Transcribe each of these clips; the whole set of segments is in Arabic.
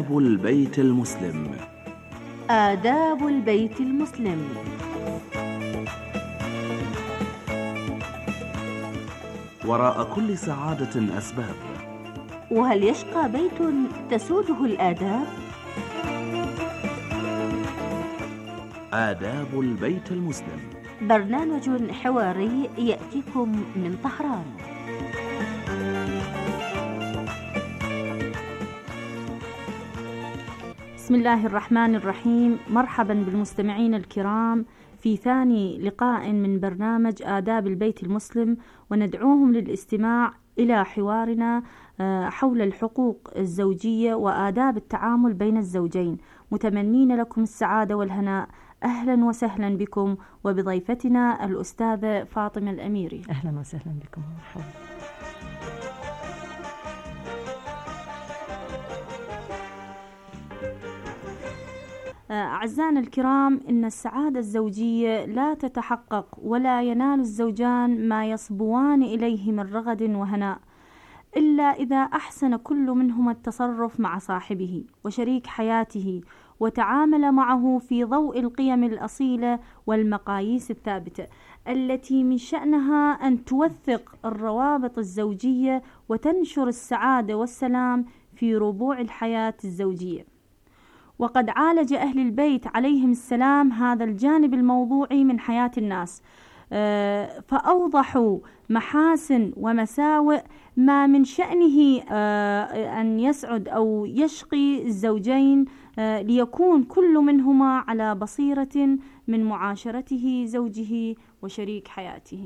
آداب البيت المسلم. آداب البيت المسلم. وراء كل سعادة أسباب، وهل يشقى بيت تسوده الآداب؟ آداب البيت المسلم، برنامج حواري يأتيكم من طهران. بسم الله الرحمن الرحيم. مرحبا بالمستمعين الكرام في ثاني لقاء من برنامج آداب البيت المسلم، وندعوهم للاستماع إلى حوارنا حول الحقوق الزوجية وآداب التعامل بين الزوجين، متمنين لكم السعادة والهناء. أهلا وسهلا بكم وبضيفتنا الأستاذة فاطمة الأميري. أهلا وسهلا بكم. مرحبا. أعزائنا الكرام، إن السعادة الزوجية لا تتحقق ولا ينال الزوجان ما يصبوان إليه من رغد وهناء إلا إذا أحسن كل منهما التصرف مع صاحبه وشريك حياته، وتعامل معه في ضوء القيم الأصيلة والمقاييس الثابتة التي من شأنها أن توثق الروابط الزوجية وتنشر السعادة والسلام في ربوع الحياة الزوجية. وقد عالج أهل البيت عليهم السلام هذا الجانب الموضوعي من حياة الناس، فأوضحوا محاسن ومساوئ ما من شأنه أن يسعد أو يشقي الزوجين، ليكون كل منهما على بصيرة من معاشرته زوجه وشريك حياته.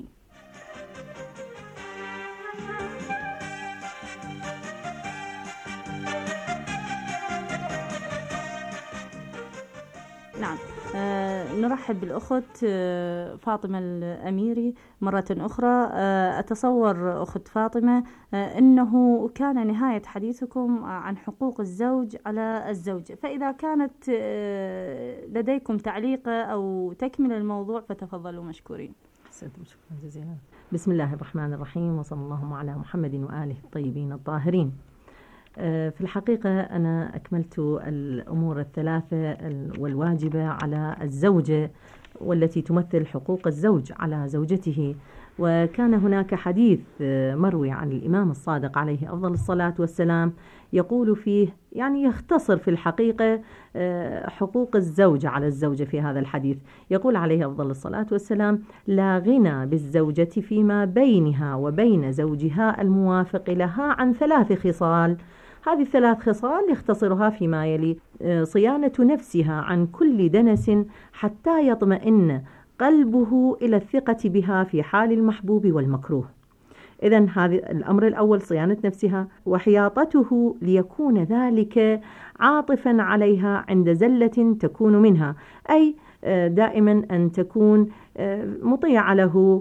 نعم، نرحب بالأخت فاطمة الأميري مرة أخرى. أتصور أخت فاطمة أنه كان نهاية حديثكم عن حقوق الزوج على الزوجة، فإذا كانت لديكم تعليق أو تكمل الموضوع فتفضلوا مشكورين. شكرا جزيلا. بسم الله الرحمن الرحيم، وصلى الله على محمد وآله الطيبين الطاهرين. في الحقيقة أنا أكملت الأمور الثلاثة والواجبة على الزوجة والتي تمثل حقوق الزوج على زوجته. وكان هناك حديث مروي عن الإمام الصادق عليه أفضل الصلاة والسلام يقول فيه، يعني يختصر في الحقيقة حقوق الزوج على الزوجة في هذا الحديث. يقول عليه أفضل الصلاة والسلام: لا غنى بالزوجة فيما بينها وبين زوجها الموافق لها عن 3 خصال. هذه 3 خصال يختصرها فيما يلي: صيانة نفسها عن كل دنس حتى يطمئن قلبه إلى الثقة بها في حال المحبوب والمكروه. إذن هذا الأمر الأول، صيانة نفسها، وحياطته ليكون ذلك عاطفا عليها عند زلة تكون منها، أي دائما أن تكون مطيعة له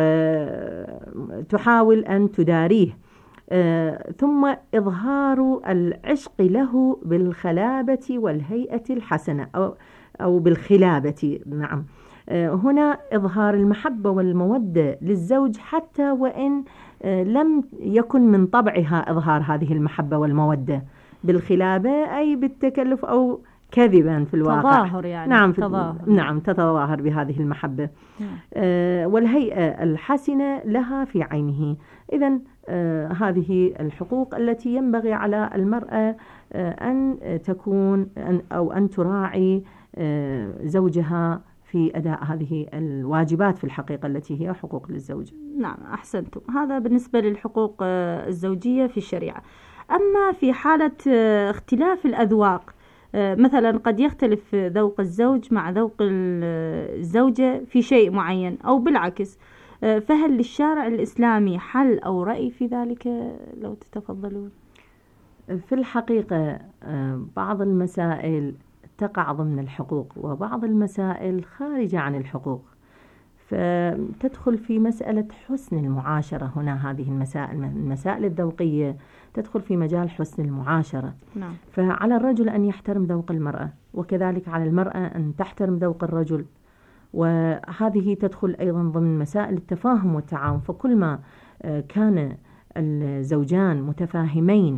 وتحاول أن تداريه. ثم إظهار العشق له بالخلابة والهيئة الحسنة أو بالخلابة. نعم، هنا إظهار المحبة والمودة للزوج حتى وإن لم يكن من طبعها إظهار هذه المحبة والمودة. بالخلابة أي بالتكلف أو كذبا في الواقع، تظاهر يعني. نعم، نعم، تتظاهر بهذه المحبة. والهيئة الحسنة لها في عينه. إذن هذه الحقوق التي ينبغي على المرأة أن تكون أو أن تراعي زوجها في أداء هذه الواجبات في الحقيقة التي هي حقوق للزوج. نعم، أحسنتم. هذا بالنسبة للحقوق الزوجية في الشريعة. أما في حالة اختلاف الأذواق، مثلا قد يختلف ذوق الزوج مع ذوق الزوجة في شيء معين أو بالعكس، فهل للشارع الإسلامي حل أو رأي في ذلك؟ لو تتفضلون. في الحقيقة بعض المسائل تقع ضمن الحقوق وبعض المسائل خارجة عن الحقوق، فتدخل في مسألة حسن المعاشرة. هنا هذه المسائل الذوقية تدخل في مجال حسن المعاشرة. نعم. فعلى الرجل أن يحترم ذوق المرأة، وكذلك على المرأة أن تحترم ذوق الرجل، وهذه تدخل أيضا ضمن مسائل التفاهم والتعاون. فكل ما كان الزوجان متفاهمين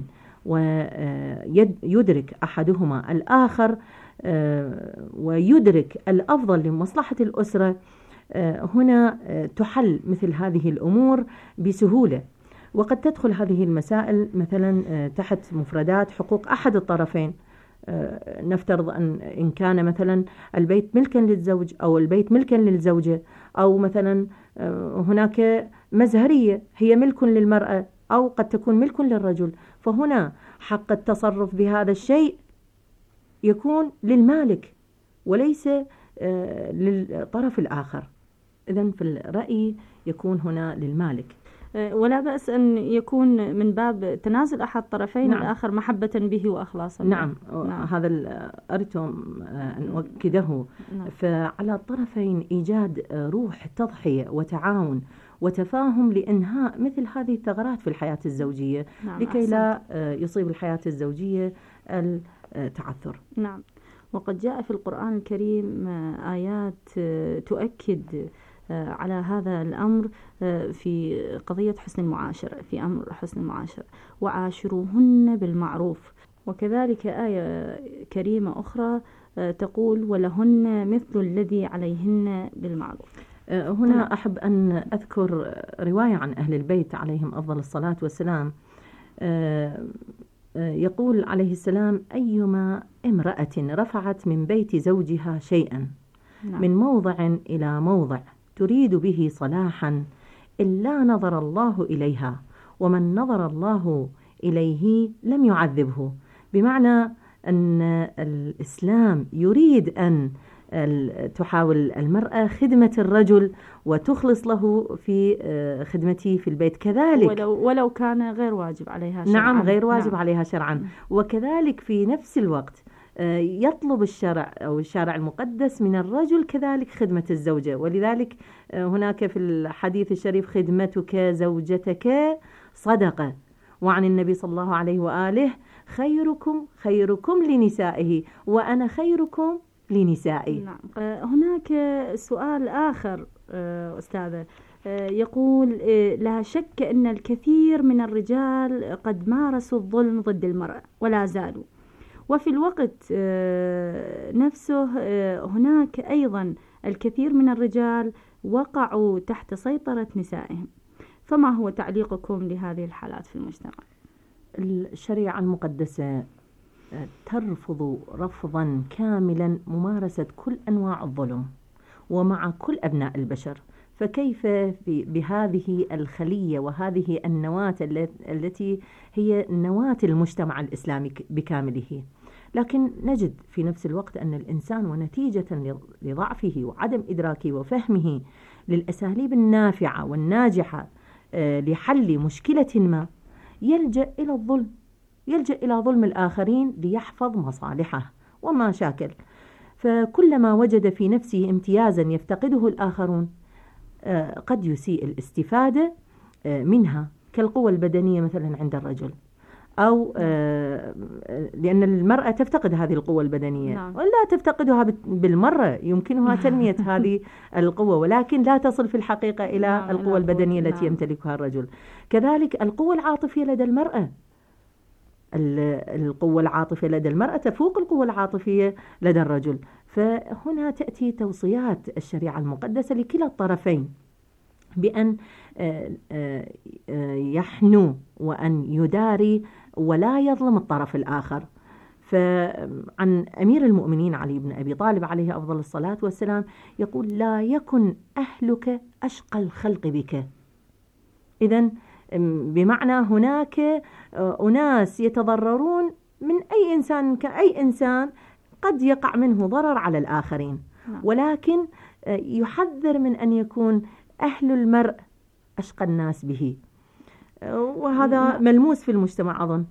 ويدرك أحدهما الآخر ويدرك الأفضل لمصلحة الأسرة، هنا تحل مثل هذه الأمور بسهولة. وقد تدخل هذه المسائل مثلا تحت مفردات حقوق أحد الطرفين. نفترض إن كان مثلا البيت ملكا للزوج أو البيت ملكا للزوجة، أو مثلا هناك مزهرية هي ملك للمرأة أو قد تكون ملك للرجل، فهنا حق التصرف بهذا الشيء يكون للمالك وليس للطرف الآخر. إذن في الرأي يكون هنا للمالك، ولا بأس أن يكون من باب تنازل أحد طرفين نعم. الآخر محبة به وأخلاصا. نعم. هذا أردتم أن أؤكده. نعم. فعلى الطرفين إيجاد روح تضحية وتعاون وتفاهم لإنهاء مثل هذه الثغرات في الحياة الزوجية. نعم. لكي لا يصيب الحياة الزوجية التعثر. نعم. وقد جاء في القرآن الكريم آيات تؤكد على هذا الأمر في قضية حسن المعاشرة، في أمر حسن المعاشرة، وعاشروهن بالمعروف. وكذلك آية كريمة أخرى تقول ولهن مثل الذي عليهن بالمعروف. هنا أحب أن أذكر رواية عن أهل البيت عليهم أفضل الصلاة والسلام. يقول عليه السلام أيما امرأة رفعت من بيت زوجها شيئا من موضع إلى موضع تريد به صلاحا إلا نظر الله إليها ومن نظر الله إليه لم يعذبه. بمعنى أن الإسلام يريد أن تحاول المرأة خدمة الرجل وتخلص له في خدمته في البيت، كذلك ولو كان غير واجب عليها شرعا. نعم، غير واجب عليها شرعا. وكذلك في نفس الوقت يطلب الشرع أو الشارع المقدس من الرجل كذلك خدمة الزوجة. ولذلك هناك في الحديث الشريف خدمتك زوجتك صدقة، وعن النبي صلى الله عليه وآله خيركم لنسائه وأنا خيركم لنسائي. نعم. هناك سؤال آخر أستاذة، يقول لا شك أن الكثير من الرجال قد مارسوا الظلم ضد المرأة ولا زالوا، وفي الوقت نفسه هناك أيضا الكثير من الرجال وقعوا تحت سيطرة نسائهم، فما هو تعليقكم لهذه الحالات في المجتمع؟ الشريعة المقدسة ترفض رفضا كاملا ممارسة كل أنواع الظلم ومع كل أبناء البشر، فكيف بهذه الخلية وهذه النواة التي هي نواة المجتمع الإسلامي بكامله. لكن نجد في نفس الوقت أن الإنسان ونتيجة لضعفه وعدم إدراكه وفهمه للأساليب النافعة والناجحة لحل مشكلة ما يلجأ إلى الظلم، يلجأ إلى ظلم الآخرين ليحفظ مصالحه وما شاكل. فكلما وجد في نفسه امتيازا يفتقده الآخرون قد يسيء الاستفادة منها، كالقوة البدنية مثلا عند الرجل، أو لأن المرأة تفتقد هذه القوة البدنية. نعم. ولا تفتقدها بالمرة، يمكنها تنمية هذه القوة ولكن لا تصل في الحقيقة إلى نعم. القوة البدنية التي يمتلكها الرجل. كذلك القوة العاطفية لدى المرأة، القوة العاطفية لدى المرأة تفوق القوة العاطفية لدى الرجل. فهنا تأتي توصيات الشريعة المقدسة لكلا الطرفين بأن يحنو وأن يداري ولا يظلم الطرف الآخر. فعن أمير المؤمنين علي بن أبي طالب عليه أفضل الصلاة والسلام يقول لا يكن أهلك أشقى الخلق بك. إذن بمعنى هناك أناس يتضررون من أي إنسان، كأي إنسان قد يقع منه ضرر على الآخرين، ولكن يحذر من أن يكون أهل المرء أشقى الناس به، وهذا ملموس في المجتمع أظن.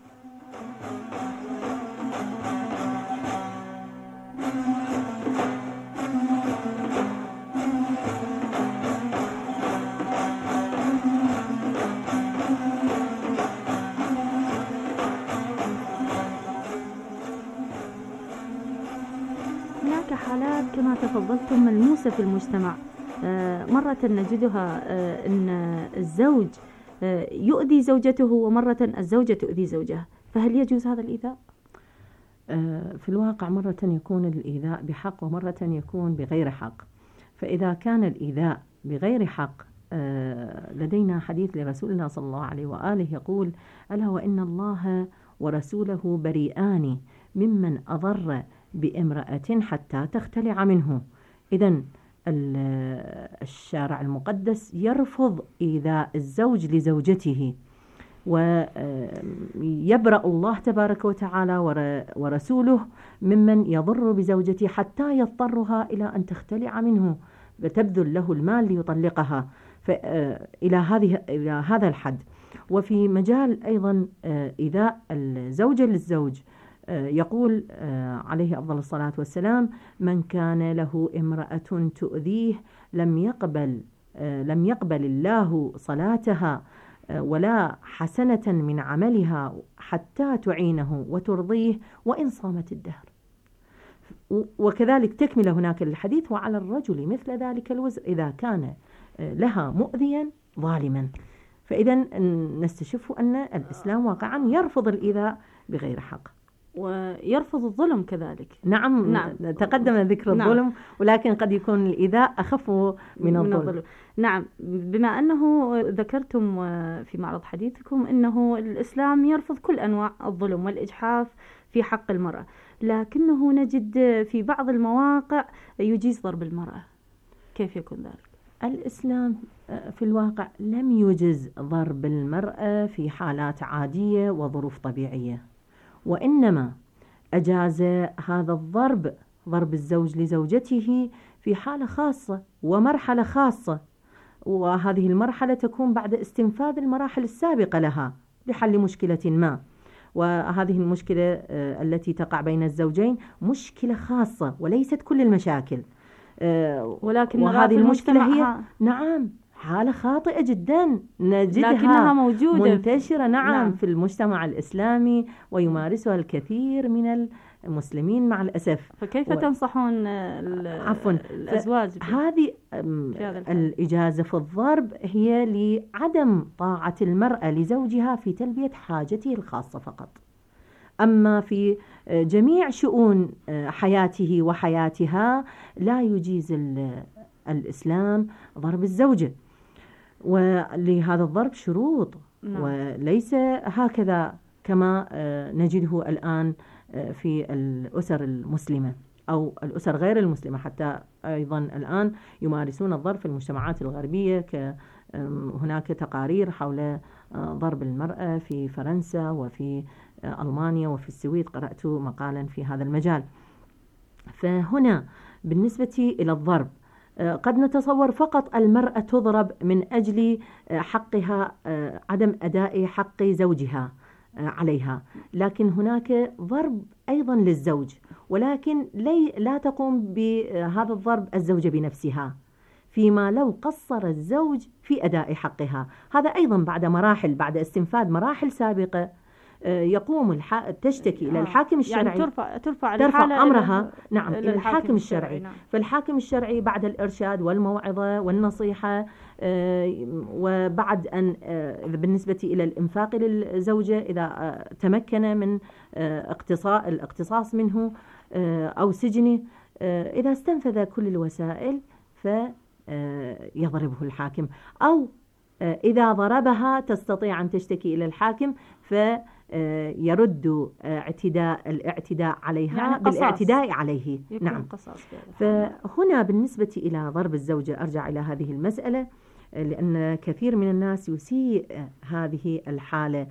هناك حالات كما تفضلتم ملموسة في المجتمع، مرة نجدها أن الزوج يؤذي زوجته ومرة الزوجة تؤذي زوجها، فهل يجوز هذا الإيذاء؟ في الواقع مرة يكون الإيذاء بحق ومرة يكون بغير حق. فإذا كان الإيذاء بغير حق لدينا حديث لرسول الله صلى الله عليه وآله يقول: ألا وإن الله ورسوله بريئان ممن أضر بامرأة حتى تختلع منه. إذن الشارع المقدس يرفض إيذاء الزوج لزوجته، ويبرأ الله تبارك وتعالى ورسوله ممن يضر بزوجته حتى يضطرها إلى أن تختلع منه فتبذل له المال ليطلقها إلى هذا الحد. وفي مجال أيضا إيذاء الزوجة للزوج يقول عليه أفضل الصلاة والسلام: من كان له امرأة تؤذيه لم يقبل الله صلاتها ولا حسنة من عملها حتى تعينه وترضيه وإن صامت الدهر. وكذلك تكمل هناك الحديث: وعلى الرجل مثل ذلك الوزر إذا كان لها مؤذيا ظالما. فإذا نستشف أن الإسلام واقعا يرفض الإيذاء بغير حق ويرفض الظلم كذلك. نعم. تقدم ذكر الظلم، ولكن قد يكون الإيذاء أخف من الظلم. نعم. بما أنه ذكرتم في معرض حديثكم أنه الإسلام يرفض كل أنواع الظلم والإجحاف في حق المرأة، لكنه نجد في بعض المواقع يجيز ضرب المرأة. كيف يكون ذلك؟ الإسلام في الواقع لم يجز ضرب المرأة في حالات عادية وظروف طبيعية، وإنما أجاز هذا ضرب الزوج لزوجته في حالة خاصة ومرحلة خاصة، وهذه المرحلة تكون بعد استنفاذ المراحل السابقة لها لحل مشكلة ما. وهذه المشكلة التي تقع بين الزوجين مشكلة خاصة وليست كل المشاكل، ولكن وهذه المشكلة هي حالة خاطئة جدا نجدها لكنها موجودة منتشرة نعم في المجتمع الإسلامي ويمارسها الكثير من المسلمين مع الأسف. فكيف تنصحون الأزواج؟ هذه الإجازة في الضرب هي لعدم طاعة المرأة لزوجها في تلبية حاجته الخاصة فقط. أما في جميع شؤون حياته وحياتها لا يجيز الإسلام ضرب الزوجة، ولهذا الضرب شروط وليس هكذا كما نجده الآن في الأسر المسلمة أو الأسر غير المسلمة. حتى أيضا الآن يمارسون الضرب في المجتمعات الغربية، هناك تقارير حول ضرب المرأة في فرنسا وفي ألمانيا وفي السويد، قرأت مقالا في هذا المجال. فهنا بالنسبة إلى الضرب قد نتصور فقط المرأة تضرب من أجل حقها، عدم أداء حق زوجها عليها، لكن هناك ضرب أيضا للزوج، ولكن لا تقوم بهذا الضرب الزوجة بنفسها، فيما لو قصر الزوج في أداء حقها. هذا أيضا بعد استنفاذ مراحل سابقة يقوم تشتكي إلى الحاكم الشرعي، يعني ترفع أمرها إلى الحاكم الشرعي. فالحاكم الشرعي بعد الإرشاد والموعظة والنصيحة، وبعد أن بالنسبة إلى الإنفاق للزوجة إذا تمكن من الاقتصاص منه أو سجنه، إذا استنفذ كل الوسائل فيضربه الحاكم، أو إذا ضربها تستطيع أن تشتكي إلى الحاكم فيرد الاعتداء عليها يعني بالاعتداء عليه. نعم. فهنا بالنسبة إلى ضرب الزوجة أرجع إلى هذه المسألة، لأن كثير من الناس يسيء هذه الحالة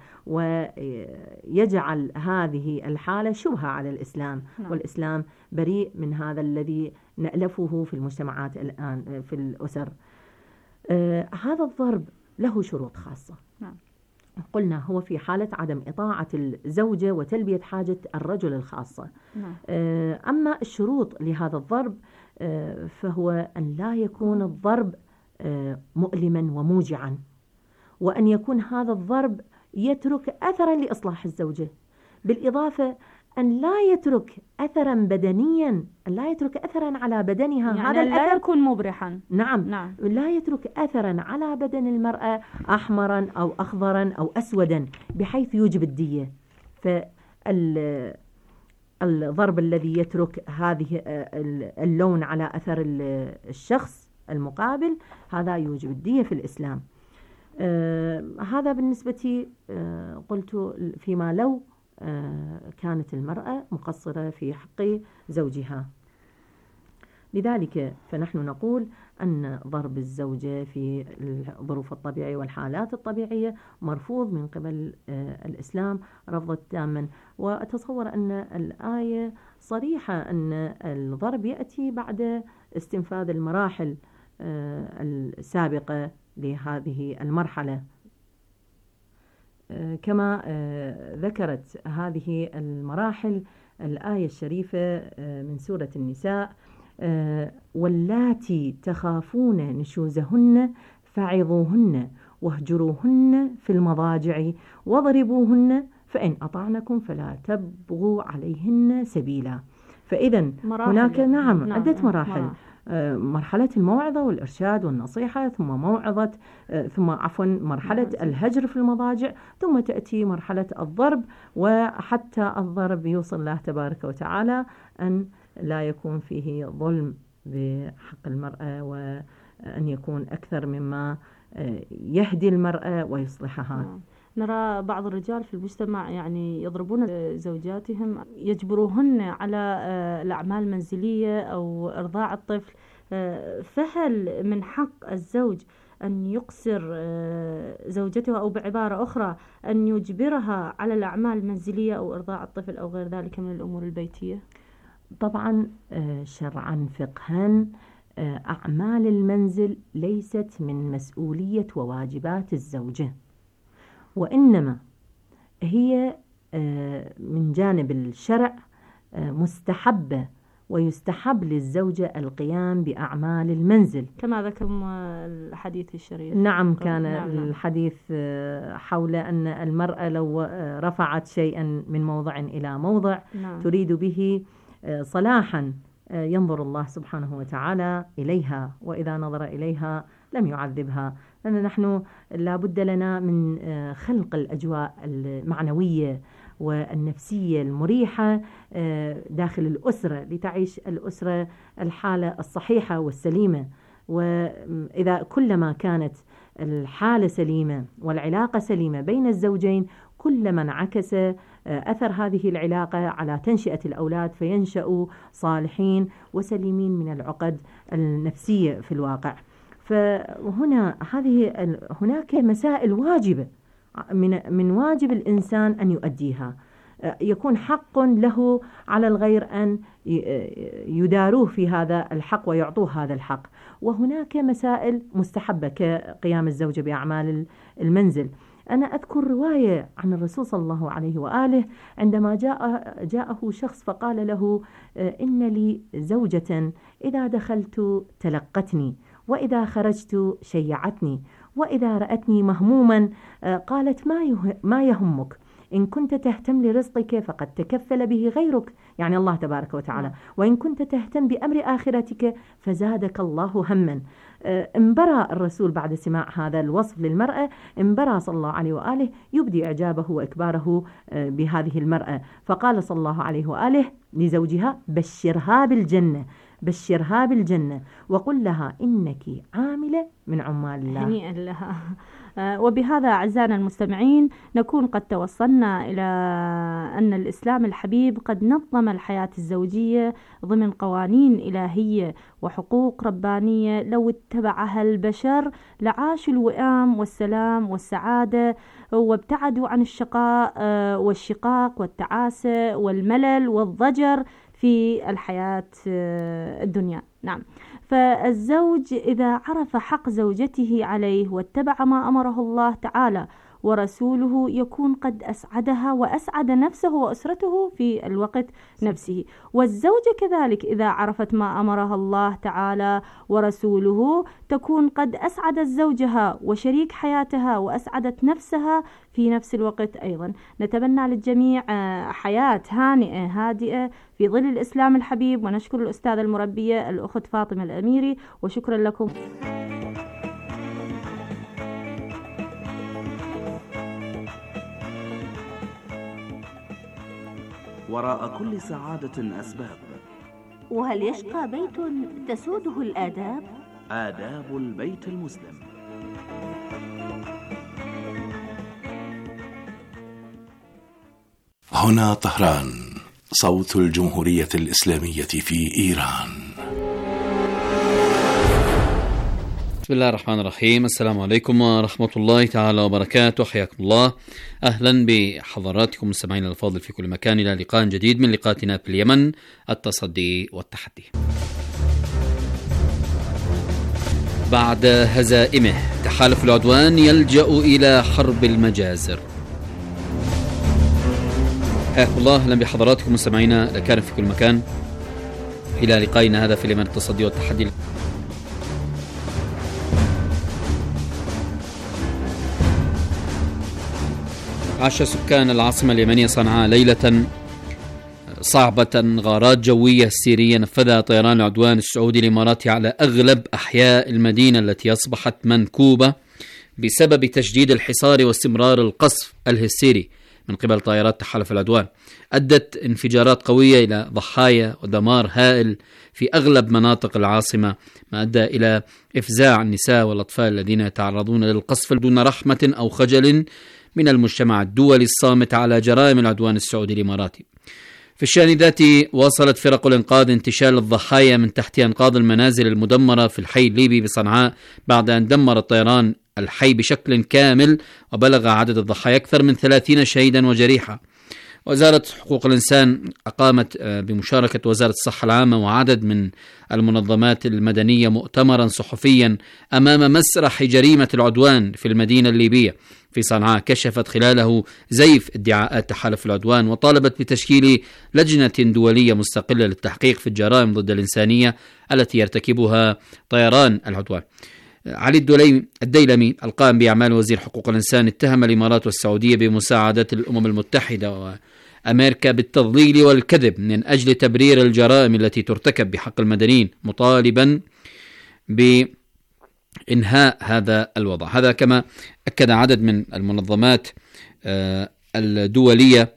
ويجعل هذه الحالة شبهة على الإسلام. والإسلام بريء من هذا الذي نألفه في المجتمعات الآن في الأسر. هذا الضرب له شروط خاصة. قلنا هو في حالة عدم إطاعة الزوجة وتلبية حاجة الرجل الخاصة. أما الشروط لهذا الضرب فهو أن لا يكون الضرب مؤلما وموجعا، وأن يكون هذا الضرب يترك أثرا لإصلاح الزوجة، بالإضافة أن لا يترك أثرا بدنيا، لا يترك أثرا على بدنها، يعني هذا لا يكون مبرحا. نعم. لا يترك أثرا على بدن المرأة أحمرا أو أخضرا أو أسودا بحيث يوجب الدية. فالضرب الذي يترك هذه اللون على أثر الشخص المقابل هذا يوجب الدية في الإسلام. هذا بالنسبة قلت فيما لو كانت المرأة مقصرة في حق زوجها. لذلك فنحن نقول أن ضرب الزوجة في الظروف الطبيعية والحالات الطبيعية مرفوض من قبل الإسلام رفضا تاما. وأتصور أن الآية صريحة أن الضرب يأتي بعد استنفاذ المراحل السابقة لهذه المرحلة. كما ذكرت هذه المراحل الآية الشريفة من سورة النساء: واللاتي تخافون نشوزهن فعظوهن واهجروهن في المضاجع واضربوهن فإن أطعنكم فلا تبغوا عليهن سبيلا. فإذا هناك عدة مراحل. مرحلة الموعظة والإرشاد والنصيحة، ثم مرحلة الهجر في المضاجع، ثم تأتي مرحلة الضرب، وحتى الضرب يوصل الله تبارك وتعالى أن لا يكون فيه ظلم بحق المرأة، وأن يكون أكثر مما يهدي المرأة ويصلحها. نرى بعض الرجال في المجتمع يعني يضربون زوجاتهم، يجبروهن على الأعمال المنزلية أو إرضاع الطفل. فهل من حق الزوج أن يقصر زوجته، أو بعبارة أخرى أن يجبرها على الأعمال المنزلية أو إرضاع الطفل أو غير ذلك من الأمور البيتية؟ طبعا شرعا فقها أعمال المنزل ليست من مسؤولية وواجبات الزوجة، وإنما هي من جانب الشرع مستحبة، ويستحب للزوجة القيام بأعمال المنزل كما ذكرم الحديث الشريف. نعم، كان الحديث حول أن المرأة لو رفعت شيئا من موضع إلى موضع تريد به صلاحا ينظر الله سبحانه وتعالى إليها، وإذا نظر إليها لم يعذبها. لأن نحن لابد لنا من خلق الأجواء المعنوية والنفسية المريحة داخل الأسرة، لتعيش الأسرة الحالة الصحيحة والسليمة. وإذا كلما كانت الحالة سليمة والعلاقة سليمة بين الزوجين، كلما انعكس أثر هذه العلاقة على تنشئة الأولاد، فينشأوا صالحين وسليمين من العقد النفسية في الواقع. فهنا هناك مسائل واجبة من واجب الإنسان أن يؤديها، يكون حق له على الغير أن يداروه في هذا الحق ويعطوه هذا الحق. وهناك مسائل مستحبة كقيام الزوجة بأعمال المنزل. أنا أذكر رواية عن الرسول صلى الله عليه وآله عندما جاءه شخص فقال له: إن لي زوجة إذا دخلت تلقتني، وإذا خرجت شيعتني، وإذا رأتني مهموما قالت: ما يهمك، إن كنت تهتم لرزقك فقد تكفل به غيرك، يعني الله تبارك وتعالى، وإن كنت تهتم بأمر آخرتك فزادك الله هما. انبرى الرسول بعد سماع هذا الوصف للمرأة، انبرى صلى الله عليه وآله يبدي إعجابه وإكباره بهذه المرأة، فقال صلى الله عليه وآله لزوجها: بشرها بالجنة وقل لها إنك عاملة من عمال الله. هنيئا لها. وبهذا أعزائنا المستمعين نكون قد توصلنا إلى أن الإسلام الحبيب قد نظم الحياة الزوجية ضمن قوانين إلهية وحقوق ربانية لو اتبعها البشر لعاشوا الوئام والسلام والسعادة، وابتعدوا عن الشقاء والشقاق والتعاسة والملل والضجر في الحياة الدنيا. نعم، فالزوج إذا عرف حق زوجته عليه واتبع ما أمره الله تعالى ورسوله يكون قد أسعدها وأسعد نفسه وأسرته في الوقت نفسه. والزوجة كذلك إذا عرفت ما أمرها الله تعالى ورسوله تكون قد أسعدت زوجها وشريك حياتها وأسعدت نفسها في نفس الوقت أيضا. نتمنى للجميع حياة هانئة هادئة في ظل الإسلام الحبيب، ونشكر الأستاذة المربية الأخت فاطمة الأميري، وشكرا لكم. وراء كل سعادة أسباب. وهل يشقى بيت تسوده الآداب؟ آداب البيت المسلم. هنا طهران، صوت الجمهورية الإسلامية في إيران. بسم الله الرحمن الرحيم. السلام عليكم ورحمة الله تعالى وبركاته. حياكم الله. أهلا بحضراتكم مستمعينا الفاضل في كل مكان إلى لقاء جديد من لقاءاتنا في اليمن، التصدي والتحدي. بعد هزائمه تحالف العدوان يلجأ إلى حرب المجازر. حياكم الله. أهلا بحضراتكم مستمعينا الأكارم في كل مكان إلى لقائنا هذا في اليمن، التصدي والتحدي. عاش سكان العاصمة اليمنية صنعاء ليلة صعبة. غارات جوية سيرية نفذها طيران العدوان السعودي الإماراتي على أغلب أحياء المدينة التي أصبحت منكوبة بسبب تشديد الحصار واستمرار القصف الهستيري من قبل طائرات تحالف العدوان. أدت انفجارات قوية إلى ضحايا ودمار هائل في أغلب مناطق العاصمة، ما أدى إلى إفزاع النساء والأطفال الذين يتعرضون للقصف دون رحمة أو خجل من المجتمع الدولي الصامت على جرائم العدوان السعودي الإماراتي. في الشأن ذاته واصلت فرق الإنقاذ انتشال الضحايا من تحت أنقاض المنازل المدمرة في الحي الليبي بصنعاء بعد أن دمر الطيران الحي بشكل كامل، وبلغ عدد الضحايا أكثر من 30 شهيدا وجريحا. وزارة حقوق الإنسان أقامت بمشاركة وزارة الصحة العامة وعدد من المنظمات المدنية مؤتمرا صحفيا أمام مسرح جريمة العدوان في المدينة الليبية في صنعاء، كشفت خلاله زيف ادعاءات تحالف العدوان، وطالبت بتشكيل لجنة دولية مستقلة للتحقيق في الجرائم ضد الإنسانية التي يرتكبها طيران العدوان. علي الديلمي القائم بأعمال وزير حقوق الإنسان اتهم الإمارات والسعودية بمساعدة الأمم المتحدة وأمريكا بالتضليل والكذب من أجل تبرير الجرائم التي ترتكب بحق المدنيين، مطالبا بإنهاء هذا الوضع. هذا كما أكد عدد من المنظمات الدولية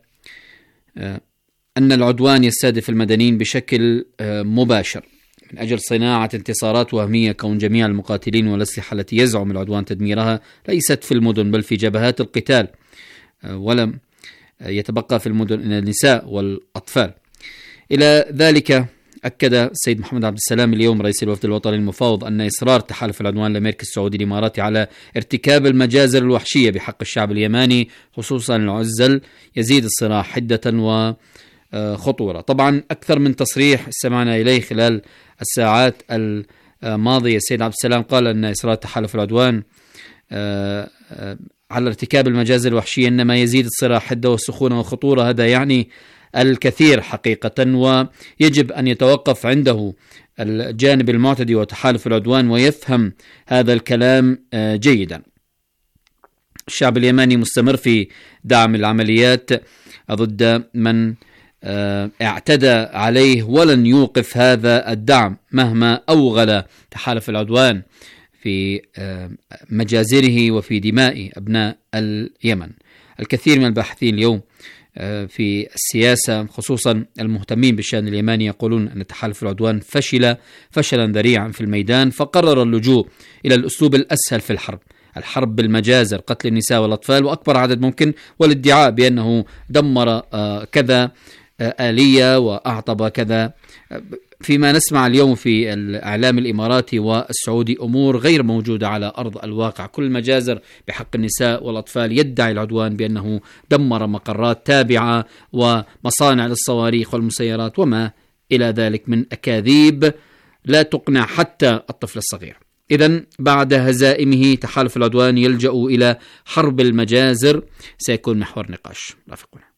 أن العدوان يستهدف المدنيين بشكل مباشر من أجل صناعة انتصارات وهمية، كون جميع المقاتلين والأسلحة التي يزعم العدوان تدميرها ليست في المدن بل في جبهات القتال، ولم يتبقى في المدن إلا النساء والأطفال. إلى ذلك أكد السيد محمد عبد السلام اليوم رئيس الوفد الوطني المفاوض أن إصرار تحالف العدوان الأمريكي السعودي الإماراتي على ارتكاب المجازر الوحشية بحق الشعب اليماني خصوصا العزل يزيد الصراع حدة وخطورة. طبعا أكثر من تصريح استمعنا إليه خلال الساعات الماضية. السيد عبد السلام قال أن إصرار تحالف العدوان على ارتكاب المجازر الوحشية إنما يزيد الصراع حدة والسخونة وخطورة. هذا يعني الكثير حقيقة، ويجب أن يتوقف عنده الجانب المعتدي وتحالف العدوان ويفهم هذا الكلام جيدا. الشعب اليماني مستمر في دعم العمليات ضد من اعتدى عليه، ولن يوقف هذا الدعم مهما أوغل تحالف العدوان في مجازره وفي دماء أبناء اليمن. الكثير من الباحثين اليوم في السياسة خصوصا المهتمين بالشأن اليماني يقولون أن تحالف العدوان فشل فشلا ذريعا في الميدان، فقرر اللجوء إلى الأسلوب الأسهل في الحرب بالمجازر، قتل النساء والأطفال وأكبر عدد ممكن، والادعاء بأنه دمر كذا آلية وأعطب كذا. فيما نسمع اليوم في الإعلام الإماراتي والسعودي أمور غير موجودة على أرض الواقع. كل مجازر بحق النساء والأطفال يدعي العدوان بأنه دمر مقرات تابعة ومصانع للصواريخ والمسيرات وما إلى ذلك من أكاذيب لا تقنع حتى الطفل الصغير. إذن بعد هزائمه تحالف العدوان يلجأ إلى حرب المجازر، سيكون محور نقاش. رافقونا.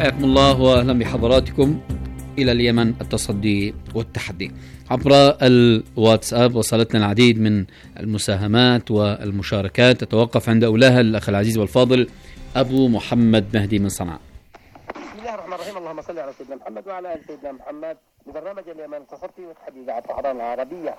حياكم الله وأهلا بحضراتكم إلى اليمن، التصدي والتحدي. عبر الواتساب وصلتنا العديد من المساهمات والمشاركات، تتوقف عند أولاها الأخ العزيز والفاضل أبو محمد مهدي من صنعاء. بسم الله الرحمن الرحيم، اللهم صل على سيدنا محمد وعلى آل سيدنا محمد. ببرنامج اليمن التصدي والتحدي إذاعة طهران العربية.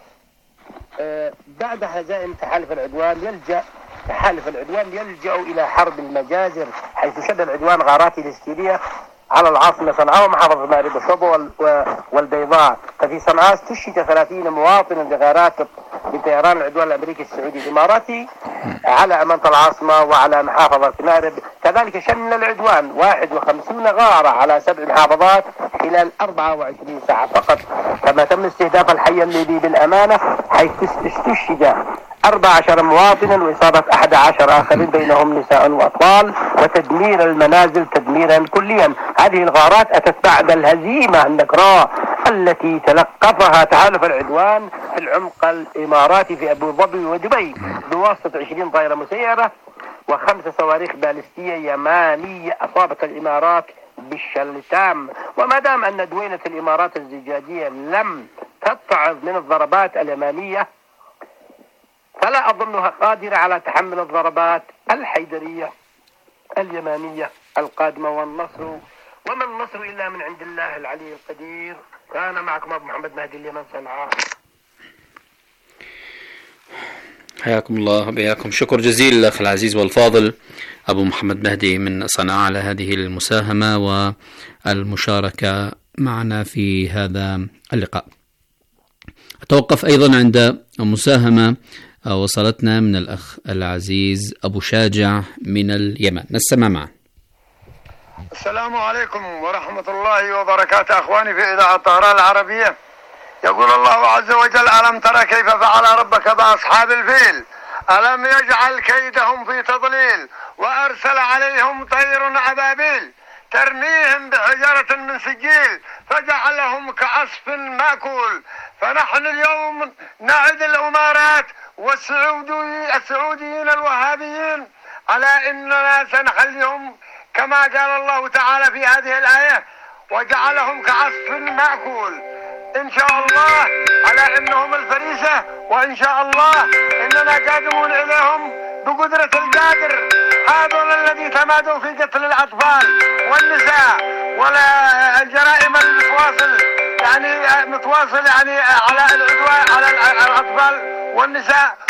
بعد هزائم تحالف العدوان يلجأ إلى حرب المجازر، حيث شد العدوان غارات الهستيرية على العاصمة صنعاء ومحافظة مأرب الصبا والبيضاء. ففي صنعاء استشهد 30 مواطنا بغارات بطيران العدوان الأمريكي السعودي الإماراتي على أمانة العاصمة وعلى محافظة مأرب. كذلك شن العدوان 51 غارة على 7 محافظات خلال 24 ساعة فقط. كما تم استهداف الحي الليبي بالأمانة، حيث استشهد 14 مواطنا وإصابة 11 آخرين بينهم نساء وأطفال، وتدمير المنازل تدميرا كليا. هذه الغارات أتت بعد الهزيمة النكراء التي تلقفها تحالف العدوان في العمق الإماراتي في أبو ظبي ودبي بواسطة 20 طائرة مسيرة و5 صواريخ باليستية يمانية أصابت الإمارات بالشل التام. وما دام أن دوينة الإمارات الزجاجية لم تتعظ من الضربات اليمانية، فلا أظنها قادرة على تحمل الضربات الحيدرية اليمانية القادمة. وما النصر إلا من عند الله العلي القدير. كان معكم أبو محمد مهدي اليمن صنعاء. حياكم الله وبياكم. شكر جزيل الأخ العزيز والفاضل أبو محمد مهدي من صنعاء على هذه المساهمة والمشاركة معنا في هذا اللقاء. أتوقف أيضا عند مساهمة وصلتنا من الأخ العزيز أبو شاجع من اليمن، نستمع معه. السلام عليكم ورحمة الله وبركاته أخواني في إذاعة طهران العربية. يقول الله عز وجل: ألم ترى كيف فعل ربك بأصحاب الفيل ألم يجعل كيدهم في تضليل وأرسل عليهم طير أبابيل ترميهم بحجرة من سجيل فجعلهم كعصف مأكول. فنحن اليوم نعد الأمارات والسعوديين الوهابيين على أننا سنخليهم كما قال الله تعالى في هذه الآية: وجعلهم كعصف مأكول. إن شاء الله على أنهم الفريسة، وإن شاء الله إننا قادمون إليهم بقدرة القادر. هذول الذي تمادوا في قتل الأطفال والنساء ولا الجرائم متواصل على العدوان على الأطفال والنساء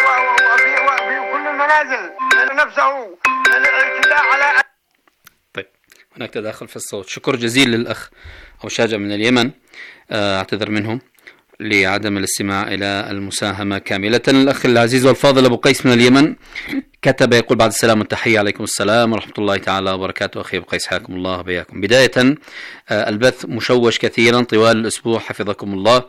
وفي كل المنازل نفسه الاعتداء على. طيب، هناك تداخل في الصوت. شكر جزيل للأخ أبو شاجع من اليمن، أعتذر منهم لعدم الاستماع إلى المساهمة كاملة. الأخ العزيز والفاضل أبو قيس من اليمن كتب يقول: بعد السلام والتحية، عليكم السلام ورحمة الله تعالى وبركاته. أخي أبو قيس حياكم الله وبياكم. بداية، البث مشوش كثيرا طوال الأسبوع حفظكم الله.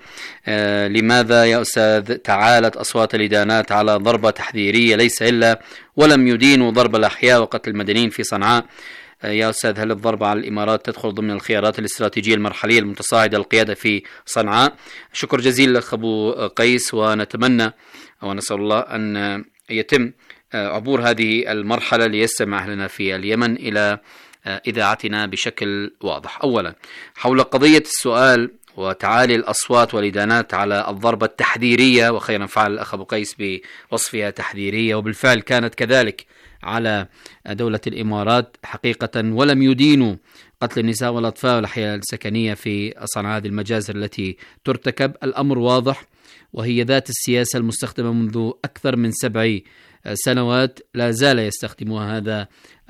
لماذا يا أستاذ تعالت أصوات الإدانات على ضربة تحذيرية ليس إلا ولم يدينوا ضرب الأحياء وقتل المدنيين في صنعاء؟ يا أستاذ، هل الضربة على الإمارات تدخل ضمن الخيارات الاستراتيجية المرحلية المتصاعدة للقيادة في صنعاء؟ شكر جزيل لأخ أبو قيس، ونتمنى ونسأل الله أن يتم عبور هذه المرحلة ليستمع أهلنا في اليمن إلى إذاعتنا بشكل واضح. أولا، حول قضية السؤال وتعالي الأصوات والإدانات على الضربة التحذيرية، وخيرا فعل الأخ أبو قيس بوصفها تحذيرية، وبالفعل كانت كذلك على دولة الإمارات حقيقة، ولم يدينوا قتل النساء والأطفال والأحياء السكنية في صنعاء، هذه المجازر التي ترتكب. الأمر واضح، وهي ذات السياسة المستخدمة منذ أكثر من 7 سنوات، لا زال يستخدمها هذا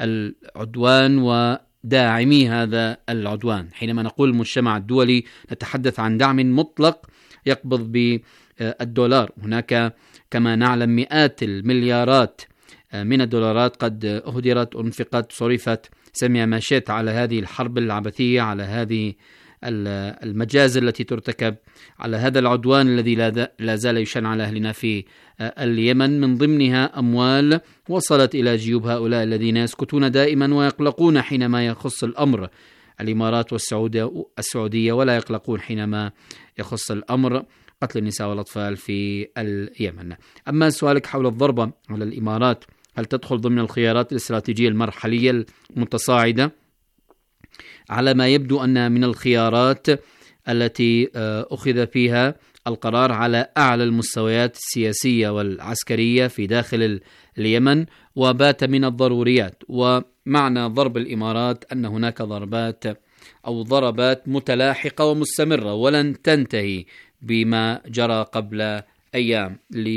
العدوان وداعمي هذا العدوان. حينما نقول المجتمع الدولي نتحدث عن دعم مطلق يقبض بالدولار. هناك كما نعلم مئات المليارات من الدولارات قد أهدرت، أنفقت، صرفت، سمي ما شئت على هذه الحرب العبثية، على هذه المجازر التي ترتكب، على هذا العدوان الذي لا زال يشن على أهلنا في اليمن. من ضمنها أموال وصلت إلى جيوب هؤلاء الذين يسكتون دائما ويقلقون حينما يخص الأمر الإمارات والسعودية، ولا يقلقون حينما يخص الأمر قتل النساء والأطفال في اليمن. أما سؤالك حول الضربة على الإمارات هل تدخل ضمن الخيارات الاستراتيجية المرحلية المتصاعدة؟ على ما يبدو أن من الخيارات التي أخذ فيها القرار على أعلى المستويات السياسية والعسكرية في داخل اليمن، وبات من الضروريات. ومعنى ضرب الإمارات أن هناك ضربات متلاحقة ومستمرة ولن تنتهي بما جرى قبل أيام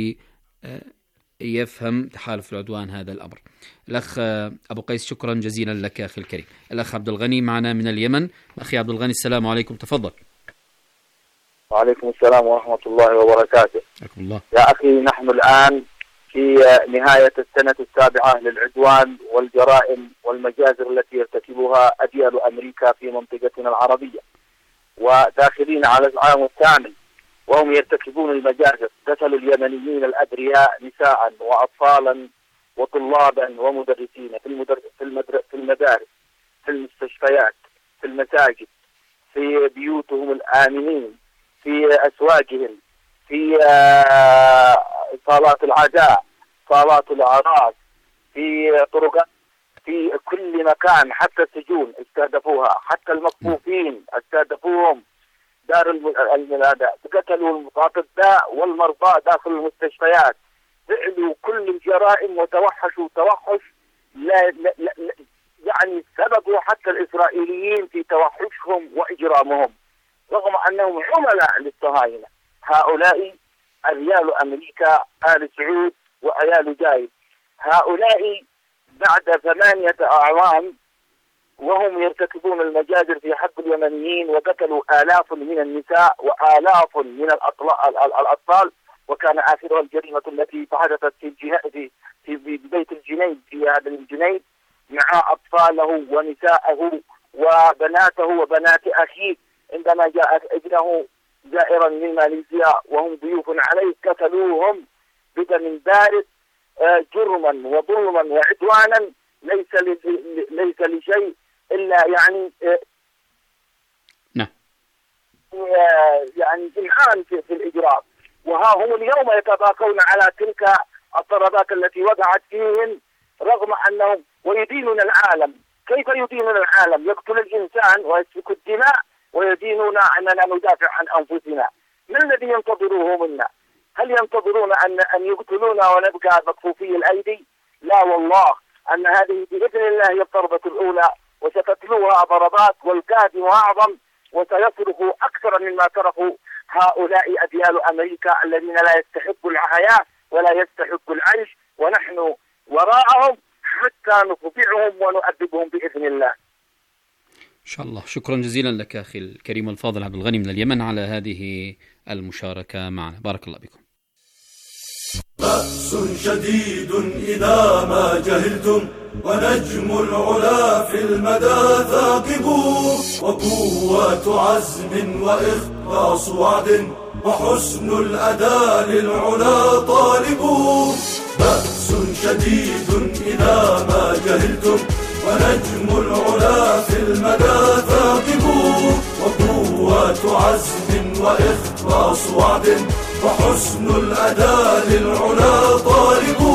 ليفهم تحالف العدوان هذا الأمر. الأخ أبو قيس، شكرا جزيلا لك أخي الكريم. الأخ عبد الغني معنا من اليمن. أخي عبد الغني، السلام عليكم، تفضل. وعليكم السلام ورحمة الله وبركاته. الله. يا أخي، نحن الآن في نهاية السنة السابعة للعدوان والجرائم والمجازر التي يرتكبها أديال أمريكا في منطقتنا العربية، وداخلين على العام الثامن وهم يرتكبون المجازر. قتلوا اليمنيين الأبرياء نساء وأطفالا وطلابا ومدرسين في المدارس، في المستشفيات، في المساجد، في بيوتهم الآمنين، في أسواقهم، في صالات العزاء، صالات الأعراس، في طرقات، في كل مكان، حتى السجون استهدفوها، حتى المكفوفين استهدفوهم، دار الميلادات، قتلوا الأطباء والمرضى داخل المستشفيات، فعلوا كل الجرائم وتوحشوا توحش لا يعني سبقوا حتى الإسرائيليين في توحشهم وإجرامهم، رغم أنهم عملاء للصهاينة. هؤلاء أريال أمريكا، آل سعود وأيال جايد. هؤلاء بعد 8 أعوام وهم يرتكبون المجازر في حق اليمنيين، وقتلوا آلاف من النساء وآلاف من الأطفال، وكان آخرها الجريمة التي حدثت في بيت الجنيد، في هذا الجنيد مع أطفاله ونساءه وبناته وبنات أخيه، عندما جاء ابنه زائرا من ماليزيا وهم ضيوف عليه قتلوهم بدم بارد، جرما وظلما وعدوانا ليس لشيء إلا يعني إمعان في الإجرام. وها هم اليوم يتباكون على تلك الضربات التي وقعت فيهم، رغم أنهم ويدينون العالم. كيف يدينون العالم؟ يقتل الإنسان ويسفك الدماء ويدينون أننا ندافع عن أنفسنا. ما الذي ينتظروه منا؟ هل ينتظرون أن يقتلونا ونبقى مكفوفي الأيدي؟ لا والله، أن هذه بإذن الله هي الضربة الأولى، وستتلوها ضربات والقادم أعظم، وسيصرخوا أكثر مما صرخوا هؤلاء أديال أمريكا الذين لا يستحقوا الحياة ولا يستحقوا العيش، ونحن وراءهم حتى نخضعهم ونؤدبهم بإذن الله إن شاء الله. شكرا جزيلا لك أخي الكريم الفاضل عبد الغني من اليمن على هذه المشاركة معنا، بارك الله بكم. بأس شديد إذا ما جهلتم، ونجم العلا في المدى ثاقب، وقوة عزم وإخلاص وعد، وحسن الأداء للعلا طالب. بأس شديد إذا ما جهلتم، ونجم العلا في المدى ثاقب، وقوة عزم وإخلاص وعد، وحسن الأداء للعلا طالب.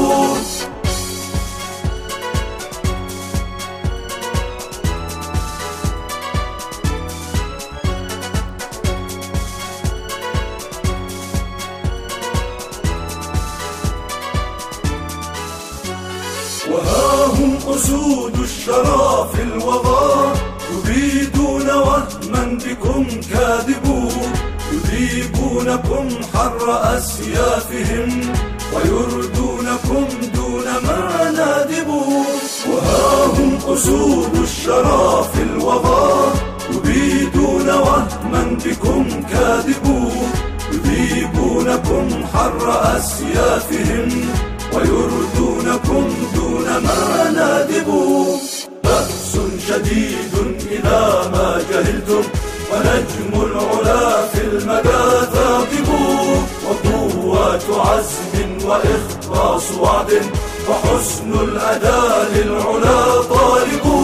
وها هم أسود الشرى في الوضاء، يبيدون وهما بكم كاذبون، يذيبونكم حر أسيافهم، ويردونكم دون ما نادبون. وها هم أسود الشرى في الوضاء، يبيدون وهما بكم كاذبون، يذيبونكم حر أسيافهم، ويردونكم دون ما نادبون. بأس شديد إذا ما جهلتم، ونجم العلا في المدى ثاقب، وقوة عزم وإخلاص وعد، وحسن الأداء للعلا طالب.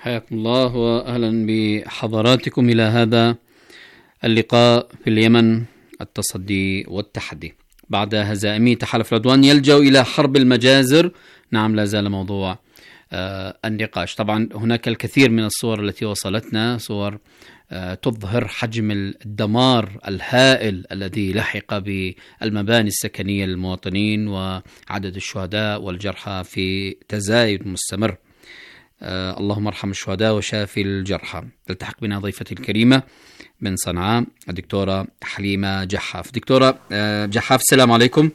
حياكم الله وأهلا بحضراتكم إلى هذا اللقاء في اليمن، التصدي والتحدي. بعد هزائم تحالف العدوان يلجأ إلى حرب المجازر. نعم، لا زال موضوع النقاش. طبعا هناك الكثير من الصور التي وصلتنا، صور تظهر حجم الدمار الهائل الذي لحق بالمباني السكنية للمواطنين، وعدد الشهداء والجرحى في تزايد مستمر. اللهم ارحم الشهداء وشافي الجرحى. تلتحق بنا ضيفتي الكريمة من صنعاء الدكتورة حليمة جحاف. دكتورة جحاف، السلام عليكم.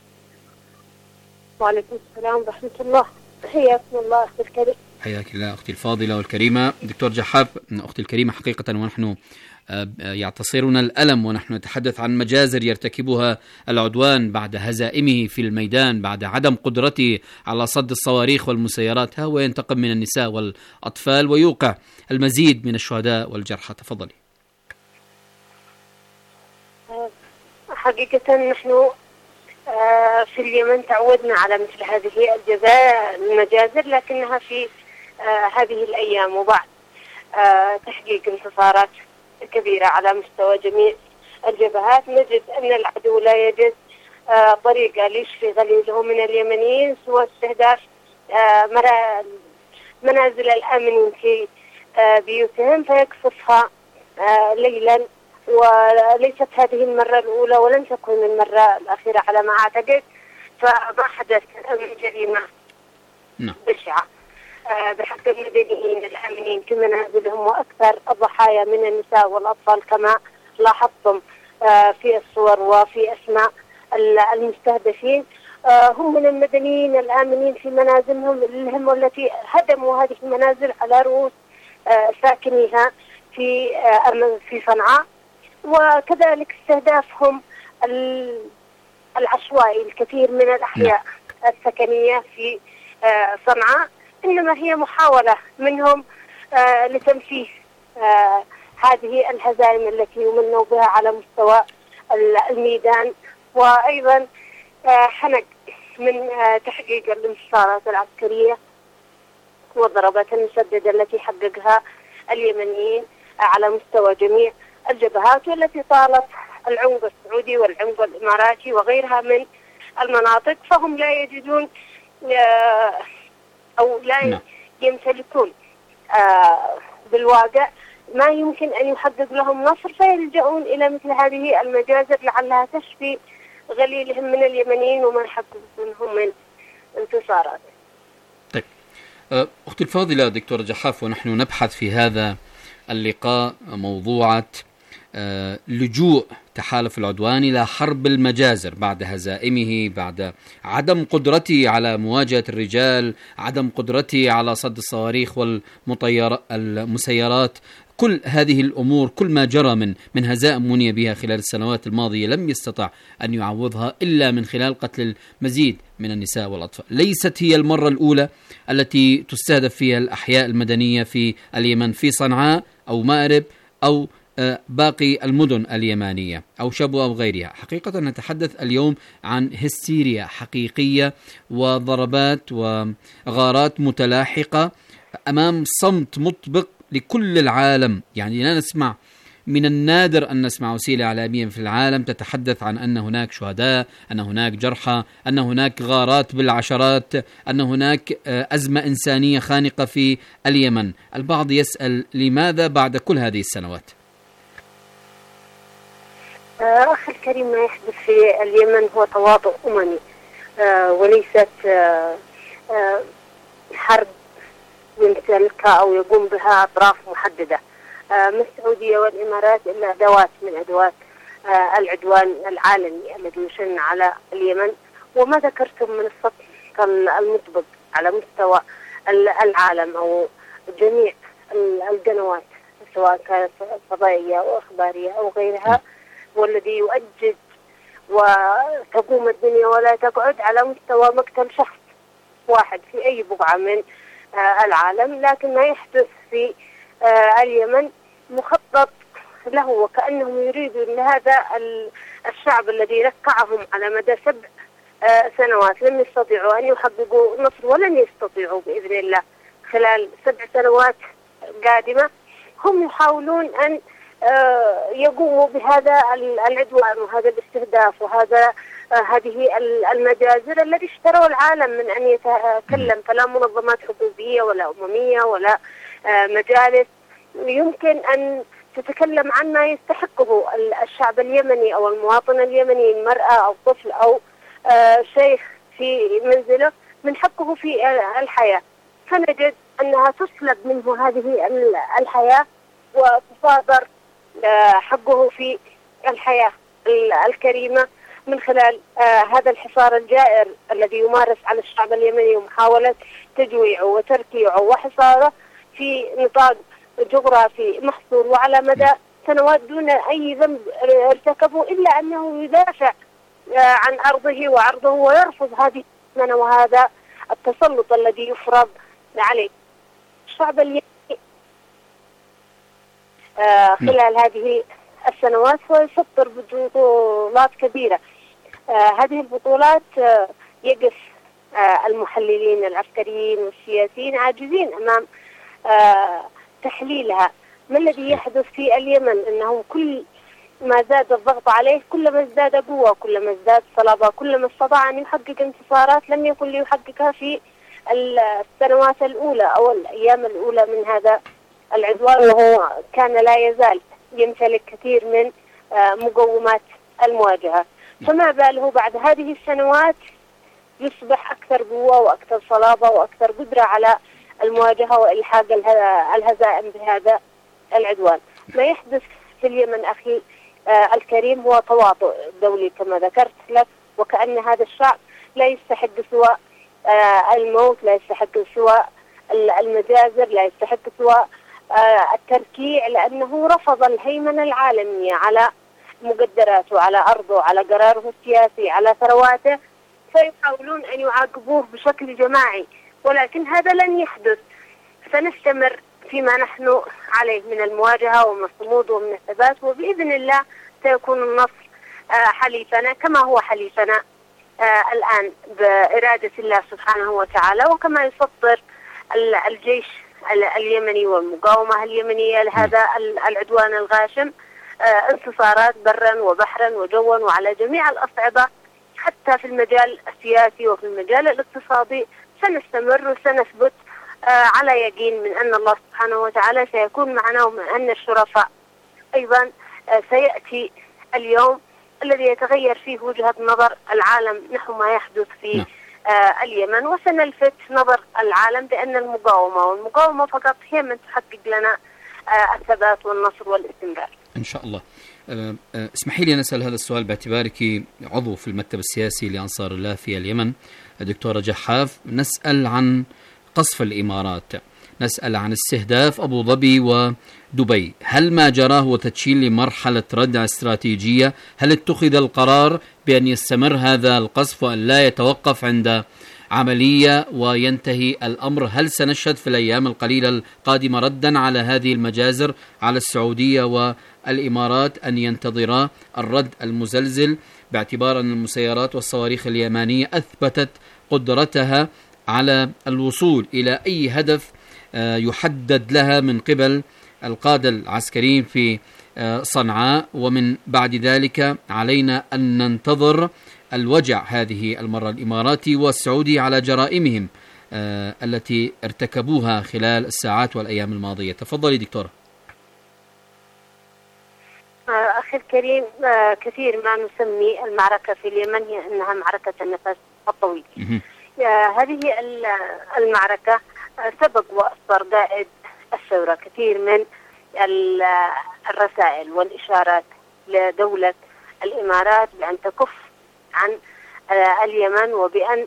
وعليكم السلام ورحمة الله. حياكم الله أختي الكريمة. حياك الله أختي الفاضلة والكريمة. دكتور جحاف، أختي الكريمة، حقيقة ونحن يعتصرنا الألم ونحن نتحدث عن مجازر يرتكبها العدوان بعد هزائمه في الميدان، بعد عدم قدرته على صد الصواريخ والمسيرات. هو ينتقم من النساء والأطفال ويوقع المزيد من الشهداء والجرحى. تفضلي. حقيقة نحن في اليمن تعودنا على مثل هذه المجازر، لكنها في هذه الأيام وبعد تحقيق انتصارات كبيرة على مستوى جميع الجبهات، نجد أن العدو لا يجد طريقة ليشفي غليله من اليمنيين سوى استهداف منازل الآمنين في بيوتهم فيقصفها ليلا. وليست هذه المرة الأولى ولن تكون المرة الأخيرة على ما أعتقد. فما حدث من جريمة بشعة بحق المدنيين الآمنين في منازلهم، وأكثر الضحايا من النساء والأطفال كما لاحظتم في الصور وفي أسماء المستهدفين. هم من المدنيين الآمنين في منازلهم والتي هدموا هذه المنازل على رؤوس ساكنيها في صنعاء، وكذلك استهدافهم العشوائي الكثير من الأحياء السكنية في صنعاء، إنما هي محاولة منهم لتنفيذ هذه الهزائم التي يمنوا بها على مستوى الميدان، وأيضا حنق من تحقيق الانتصارات العسكرية والضربات المسددة التي حققها اليمنيين على مستوى جميع الجبهات، والتي طالت العنق السعودي والعنق الإماراتي وغيرها من المناطق. فهم لا يجدون أو لا يمتلكون بالواقع ما يمكن أن يحقق لهم نصر، فيلجؤون إلى مثل هذه المجازر لعلها تشفي غليلهم من اليمنيين وما يحقق منهم من انتصارات. طيب أختي الفاضلة دكتورة جحاف، ونحن نبحث في هذا اللقاء موضوعة لجوء تحالف العدوان إلى حرب المجازر بعد هزائمه، بعد عدم قدرته على مواجهة الرجال، عدم قدرته على صد الصواريخ والمسيرات. كل هذه الأمور، كل ما جرى من هزائم مني بها خلال السنوات الماضية لم يستطع أن يعوضها إلا من خلال قتل المزيد من النساء والأطفال. ليست هي المرة الأولى التي تستهدف فيها الأحياء المدنية في اليمن، في صنعاء أو مأرب أو باقي المدن اليمانية أو شبوة أو غيرها. حقيقة نتحدث اليوم عن هستيريا حقيقية وضربات وغارات متلاحقة أمام صمت مطبق لكل العالم. يعني لا نسمع، من النادر أن نسمع وسيلة إعلامية في العالم تتحدث عن أن هناك شهداء، أن هناك جرحى، أن هناك غارات بالعشرات، أن هناك أزمة إنسانية خانقة في اليمن. البعض يسأل لماذا بعد كل هذه السنوات؟ أخي الكريم، ما يحدث في اليمن هو تواطؤ أممي وليست حرب يمتلكها أو يقوم بها أطراف محددة. ما السعودية والإمارات إلا أدوات من أدوات العدوان العالمي الذي يشن على اليمن، وما ذكرتم من السطح المطبق على مستوى العالم أو جميع القنوات سواء كانت فضائية أو إخبارية أو غيرها، والذي يؤجج وتقوم الدنيا ولا تقعد على مستوى مقتل شخص واحد في أي بقعة من العالم. لكن ما يحدث في اليمن مخطط له، وكأنهم يريدون لهذا الشعب الذي ركعهم على مدى 7 سنوات لم يستطيعوا أن يحققوا نصر، ولن يستطيعوا بإذن الله خلال 7 سنوات قادمة هم يحاولون أن يقوموا بهذا العدوان وهذا الاستهداف وهذا هذه المجازر التي اشتروا العالم من أن يتكلم. فلا منظمات حقوقية ولا أممية ولا مجالس يمكن أن تتكلم عن ما يستحقه الشعب اليمني أو المواطن اليمني، المرأة أو طفل أو شيخ في منزله، من حقه في الحياة. فنجد أنها تسلب منه هذه الحياة وتصادر حقه في الحياة الكريمة من خلال هذا الحصار الجائر الذي يمارس على الشعب اليمني ومحاولة تجويعه وتركيعه وحصاره في نطاق جغرافي محصور وعلى مدى سنوات دون أي ذنب ارتكبه إلا أنه يدافع عن أرضه وعرضه ويرفض هذه السنة وهذا التسلط الذي يفرض عليه. الشعب اليمني خلال هذه السنوات هو يسطر بطولات كبيرة. هذه البطولات يقف المحللين العسكريين والسياسيين عاجزين أمام تحليلها. ما الذي يحدث في اليمن؟ أنه كل ما زاد الضغط عليه كلما ازداد قوة، كلما ازداد صلابة، كلما استطاع أن يحقق انتصارات لم يكن ليحققها في السنوات الأولى أو الأيام الأولى من هذا العدوان، وهو كان لا يزال يمتلك كثير من مقومات المواجهة. فما باله بعد هذه السنوات يصبح أكثر قوة وأكثر صلابة وأكثر قدرة على المواجهة وإلحاق الهزائم بهذا العدوان. ما يحدث في اليمن أخي الكريم هو تواطؤ دولي كما ذكرت لك، وكأن هذا الشعب لا يستحق سوى الموت، لا يستحق سوى المجازر، لا يستحق سوى التركيع، لأنه رفض الهيمنة العالمية على مقدراته، على أرضه، على قراره السياسي، على ثرواته. فيحاولون أن يعاقبوه بشكل جماعي، ولكن هذا لن يحدث. سنستمر فيما نحن عليه من المواجهة ومن الصمود ومن الثبات، وبإذن الله سيكون النصر حليفنا كما هو حليفنا الآن بإرادة الله سبحانه وتعالى، وكما يسطر الجيش اليمني والمقاومة اليمنية لهذا العدوان الغاشم انتصارات برا وبحرا وجوا وعلى جميع الأصعدة. حتى في المجال السياسي وفي المجال الاقتصادي سنستمر وسنثبت على يقين من أن الله سبحانه وتعالى سيكون معنا، ومن أن الشرفاء أيضا سيأتي اليوم الذي يتغير فيه وجهة نظر العالم نحو ما يحدث في اليمن، وسنلفت نظر العالم بأن المقاومة فقط هي من تحقق لنا الثبات والنصر والاستمرار إن شاء الله. اسمحي لي أن أسأل هذا السؤال باعتبارك عضو في المكتب السياسي لأنصار الله في اليمن. دكتورة جحاف، نسأل عن قصف الإمارات، نسأل عن استهداف أبو ظبي ودبي. هل ما جراه وتدشين لمرحلة ردع استراتيجية؟ هل اتخذ القرار بأن يستمر هذا القصف وأن لا يتوقف عند عملية وينتهي الأمر؟ هل سنشهد في الأيام القليلة القادمة ردا على هذه المجازر على السعودية والإمارات أن ينتظرا الرد المزلزل، باعتبار أن المسيرات والصواريخ اليمانية أثبتت قدرتها على الوصول إلى أي هدف يحدد لها من قبل القادة العسكريين في صنعاء؟ ومن بعد ذلك علينا أن ننتظر الوجع هذه المرة الإماراتي والسعودي على جرائمهم التي ارتكبوها خلال الساعات والأيام الماضية. تفضلي دكتورة. أخي الكريم، كثير ما نسمي المعركة في اليمن هي أنها معركة النفس الطويل. هذه المعركة سبق وأصدر قائد الثورة كثير من الرسائل والإشارات لدولة الإمارات بأن تكف عن اليمن، وبأن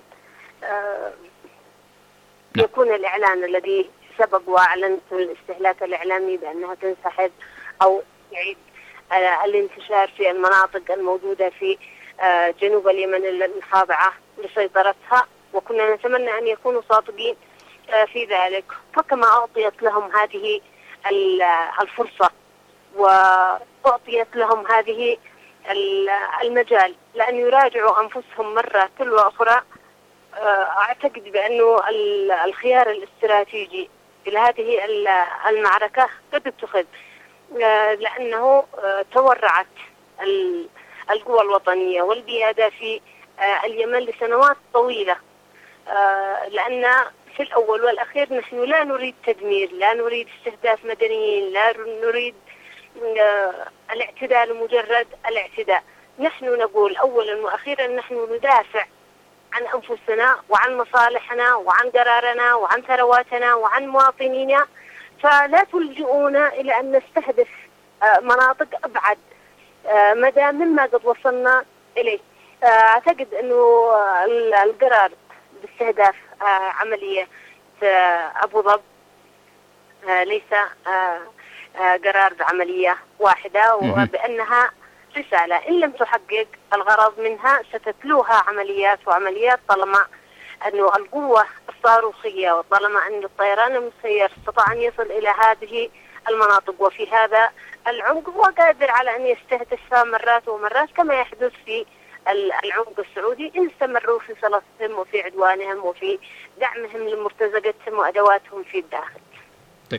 يكون الإعلان الذي سبق وأعلنته الاستهلاك الإعلامي بأنها تنسحب أو يعيد الانتشار في المناطق الموجودة في جنوب اليمن الخاضعة لسيطرتها، وكنا نتمنى أن يكونوا صادقين في ذلك. فكما أعطيت لهم هذه الفرصة وأعطيت لهم هذه المجال لأن يراجعوا أنفسهم مرة تلو أخرى، أعتقد بأنه الخيار الاستراتيجي إلى هذه المعركة قد اتخذ، لأنه تورعت القوى الوطنية والقيادة في اليمن لسنوات طويلة، لأن في الأول والأخير نحن لا نريد تدمير، لا نريد استهداف مدنيين، لا نريد الاعتداء لمجرد الاعتداء. نحن نقول أولا وأخيرا نحن ندافع عن أنفسنا وعن مصالحنا وعن قرارنا وعن ثرواتنا وعن مواطنينا، فلا تلجؤونا إلى أن نستهدف مناطق أبعد مدى مما قد وصلنا إليه. أعتقد أنه القرار باستهداف عملية أبو ظبي ليس قرار بعملية واحدة، وبأنها رسالة إن لم تحقق الغرض منها ستتلوها عمليات وعمليات، طالما أنه القوة الصاروخية وطالما أن الطيران المسير استطاع أن يصل إلى هذه المناطق وفي هذا العمق، هو قادر على أن يستهدفها مرات ومرات كما يحدث في العمق السعودي إن استمروا في صلاتهم وفي عدوانهم وفي دعمهم لمرتزقتهم وأدواتهم في الداخل. طيب،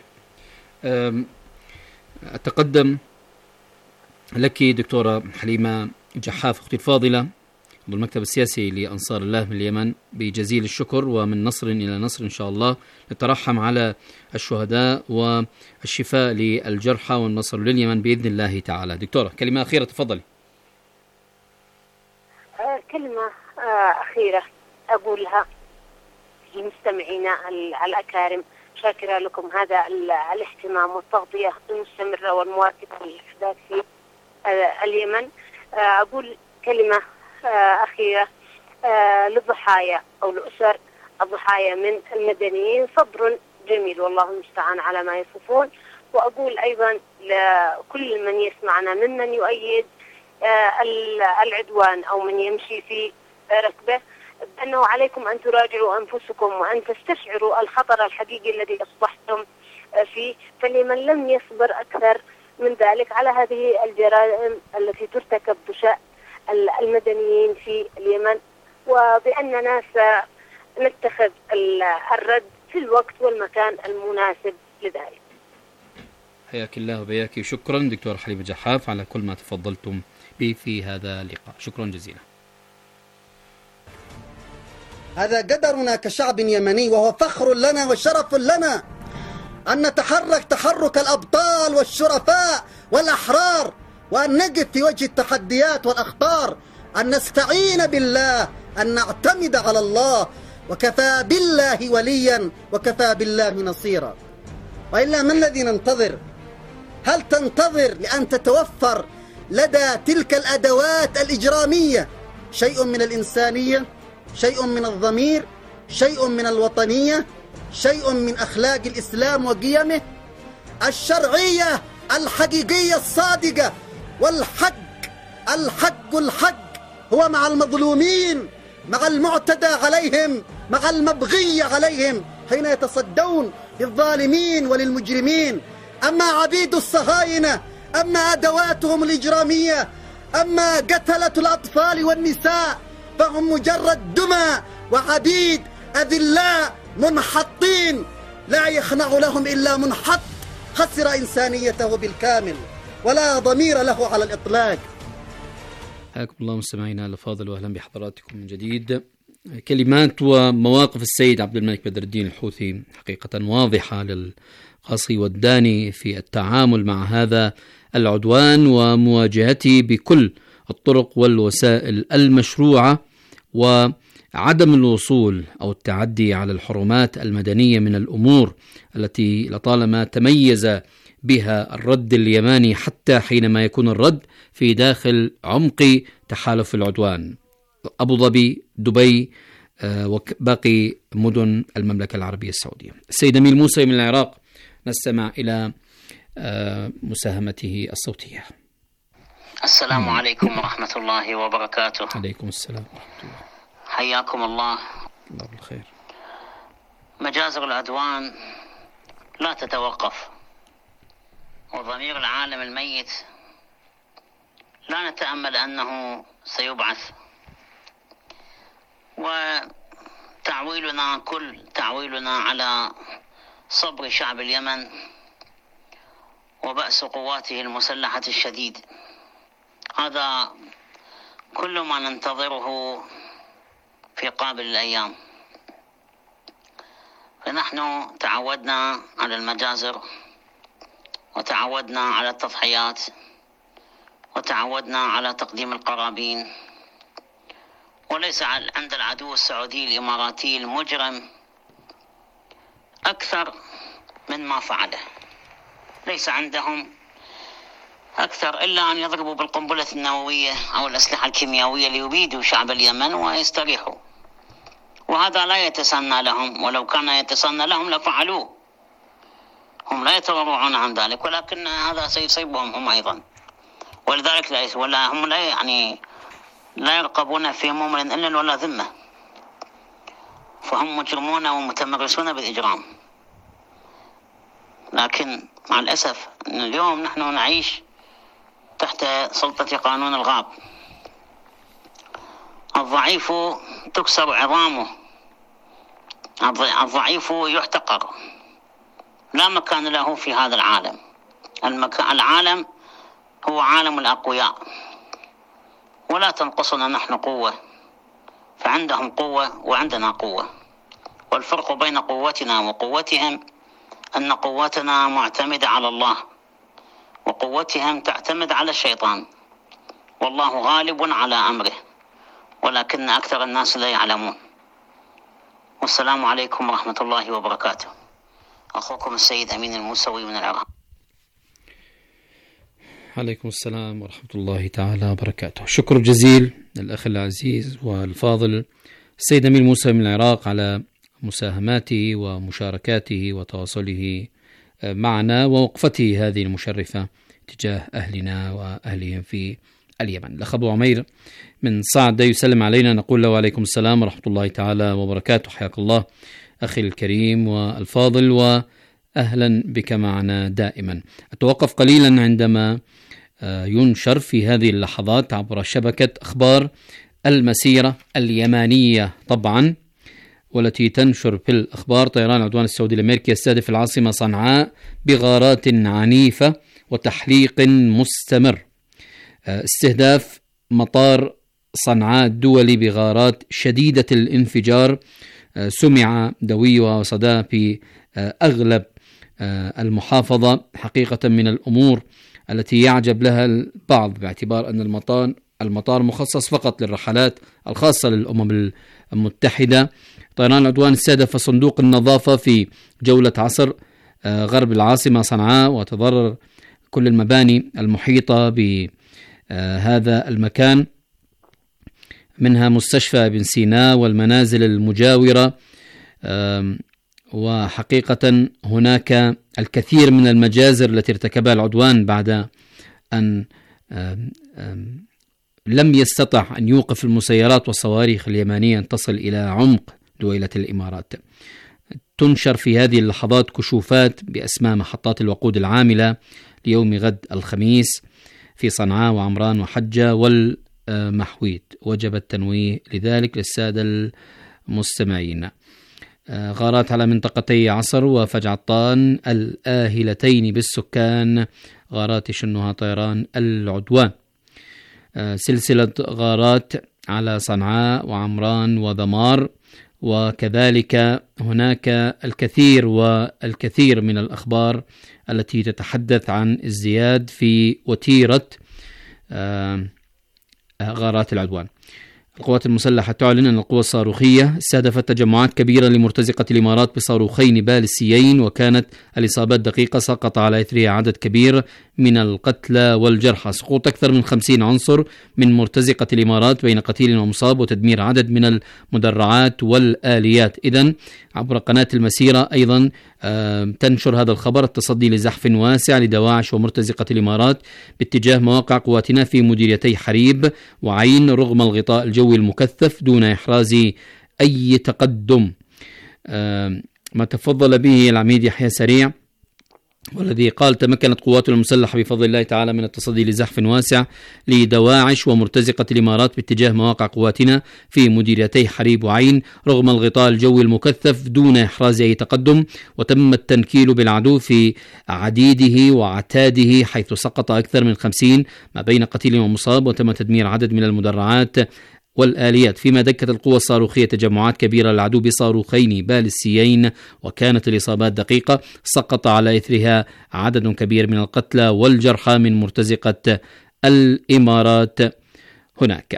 أتقدم لك دكتورة حليمة جحاف أختي الفاضلة عضو المكتب السياسي لأنصار الله من اليمن بجزيل الشكر، ومن نصر إلى نصر إن شاء الله نترحم على الشهداء والشفاء للجرحى والنصر لليمن بإذن الله تعالى. دكتورة كلمة أخيرة تفضلي. كلمة أخيرة أقولها لمستمعينا الأكارم، شاكرة لكم هذا الاهتمام والتغطية المستمرة والمواكبة للأحداث في اليمن. أقول كلمة أخيرة للضحايا أو لأسر الضحايا من المدنيين، صبر جميل والله المستعان على ما يصفون. وأقول أيضا لكل من يسمعنا ممن يؤيد العدوان أو من يمشي في ركبه أنه عليكم أن تراجعوا أنفسكم وأن تستشعروا الخطر الحقيقي الذي أصبحتم فيه، فلمن لم يصبر أكثر من ذلك على هذه الجرائم التي ترتكب بشأن المدنيين في اليمن، وبأننا سنتخذ الرد في الوقت والمكان المناسب لذلك. حياك الله وبياك، شكرا دكتور حليمة جحاف على كل ما تفضلتم به في هذا اللقاء، شكرا جزيلا. هذا قدرنا كشعب يمني، وهو فخر لنا وشرف لنا أن نتحرك تحرك الأبطال والشرفاء والأحرار، وأن نقف في وجه التحديات والأخطار، أن نستعين بالله، أن نعتمد على الله، وكفى بالله وليا وكفى بالله نصيرا. وإلا ما الذي ننتظر؟ هل تنتظر لأن تتوفر لدى تلك الأدوات الإجرامية شيء من الإنسانية، شيء من الضمير، شيء من الوطنية، شيء من أخلاق الإسلام وقيمه الشرعية الحقيقية الصادقة؟ والحق الحق هو مع المظلومين، مع المعتدى عليهم، مع المبغي عليهم حين يتصدون للظالمين وللمجرمين. أما عبيد الصهاينة، أما أدواتهم الإجرامية، أما قتلة الأطفال والنساء، فهم مجرد دمى وعبيد أذلاء منحطين لا يخنع لهم إلا منحط خسر إنسانيته بالكامل ولا ضمير له على الإطلاق. حياكم الله مستمعينا الأفاضل، وأهلا بحضراتكم من جديد. كلمات ومواقف السيد عبد الملك بدر الدين الحوثي حقيقة واضحة للقاصي والداني في التعامل مع هذا العدوان ومواجهته بكل الطرق والوسائل المشروعة، وعدم الوصول أو التعدي على الحرمات المدنية من الأمور التي لطالما تميز بها الرد اليماني، حتى حينما يكون الرد في داخل عمق تحالف العدوان، أبو ظبي، دبي، وباقي مدن المملكة العربية السعودية. السيد أميل موسى من العراق، نستمع إلى مساهمته الصوتية. السلام عليكم ورحمة الله وبركاته. عليكم السلام ورحمة الله. حياكم الله. الله بالخير. مجازر العدوان لا تتوقف، وضمير العالم الميت لا نتأمل أنه سيبعث، وتعويلنا كل تعويلنا على صبر شعب اليمن وبأس قواته المسلحة الشديد. هذا كل ما ننتظره في قابل الأيام. فنحن تعودنا على المجازر، وتعودنا على التضحيات، وتعودنا على تقديم القرابين، وليس عند العدو السعودي الإماراتي المجرم أكثر من ما فعله. ليس عندهم أكثر إلا أن يضربوا بالقنبلة النووية أو الأسلحة الكيميائية ليبيدوا شعب اليمن ويستريحوا، وهذا لا يتسنى لهم، ولو كان يتسنى لهم لفعلوه. هم لا يتورعون عن ذلك، ولكن هذا سيصيبهم هم أيضا. ولذلك هم لا يرقبون في مؤمن إلا ولا ذمة، فهم مجرمون ومتمرسون بالإجرام. لكن مع الأسف أن اليوم نحن نعيش تحت سلطة قانون الغاب. الضعيف تكسر عظامه، الضعيف يحتقر، لا مكان له في هذا العالم. العالم هو عالم الأقوياء، ولا تنقصنا نحن قوة، فعندهم قوة وعندنا قوة. والفرق بين قوتنا وقوتهم أن قوتنا معتمدة على الله، وقوتهم تعتمد على الشيطان، والله غالب على أمره، ولكن أكثر الناس لا يعلمون. والسلام عليكم ورحمة الله وبركاته. أخوكم السيد أمين الموسوي من العراق. عليكم السلام ورحمة الله تعالى وبركاته. شكر جزيل للأخ العزيز والفاضل السيد أمين الموسوي من العراق على مساهماته ومشاركاته وتواصله معنا ووقفته هذه المشرفة تجاه أهلنا وأهلهم في اليمن. الأخ أبو عمير من صعدة يسلم علينا، نقول له وعليكم السلام ورحمة الله تعالى وبركاته. حياك الله أخي الكريم والفاضل، وأهلا بك معنا دائما. أتوقف قليلا عندما ينشر في هذه اللحظات عبر شبكة أخبار المسيرة اليمانية طبعا، والتي تنشر في الأخبار طيران العدوان السعودي الأمريكي يستهدف العاصمة صنعاء بغارات عنيفة وتحليق مستمر. استهداف مطار صنعاء الدولي بغارات شديدة الانفجار سمع دويها وصداها في أغلب المحافظة. حقيقة من الأمور التي يعجب لها البعض، باعتبار أن المطار مخصص فقط للرحلات الخاصة للأمم المتحدة. طيران العدوان استهدف صندوق النظافة في جولة عصر غرب العاصمة صنعاء، وتضرر كل المباني المحيطة بهذا المكان، منها مستشفى ابن سينا والمنازل المجاورة. وحقيقة هناك الكثير من المجازر التي ارتكبها العدوان بعد أن لم يستطع أن يوقف المسيرات والصواريخ اليمانية أن تصل إلى عمق دويلة الإمارات. تنشر في هذه اللحظات كشوفات بأسماء محطات الوقود العاملة ليوم غد الخميس في صنعاء وعمران وحجة والمحويت، وجب التنويه لذلك للسادة المستمعين. غارات على منطقتي عصر وفجعطان الآهلتين بالسكان، غارات يشنها طيران العدوان. سلسلة غارات على صنعاء وعمران وذمار، وكذلك هناك الكثير من الأخبار التي تتحدث عن ازدياد في وتيرة غارات العدوان. القوات المسلحة تعلن أن القوى الصاروخية استهدفت تجمعات كبيرة لمرتزقة الإمارات بصاروخين باليستيين، وكانت الإصابات دقيقة، سقط على إثرها عدد كبير من القتلى والجرحى. سقوط أكثر من 50 عنصر من مرتزقة الإمارات بين قتيل ومصاب، وتدمير عدد من المدرعات والآليات. إذن عبر قناة المسيرة أيضا تنشر هذا الخبر: التصدي لزحف واسع لدواعش ومرتزقة الإمارات باتجاه مواقع قواتنا في مديريتي حريب وعين رغم الغطاء الجوي المكثف دون إحراز أي تقدم. ما تفضل به العميد يحيى سريع والذي قال: تمكنت قواتنا المسلحة بفضل الله تعالى من التصدي لزحف واسع لدواعش ومرتزقة الإمارات باتجاه مواقع قواتنا في مديريتي حريب وعين رغم الغطاء الجوي المكثف دون إحراز أي تقدم، وتم التنكيل بالعدو في عديده وعتاده حيث سقط أكثر من 50 ما بين قتيل ومصاب، وتم تدمير عدد من المدرعات والآليات، فيما دكت القوى الصاروخية تجمعات كبيرة للعدو بصاروخين باليستيين، وكانت الإصابات دقيقة. سقط على إثرها عدد كبير من القتلى والجرحى من مرتزقة الإمارات هناك.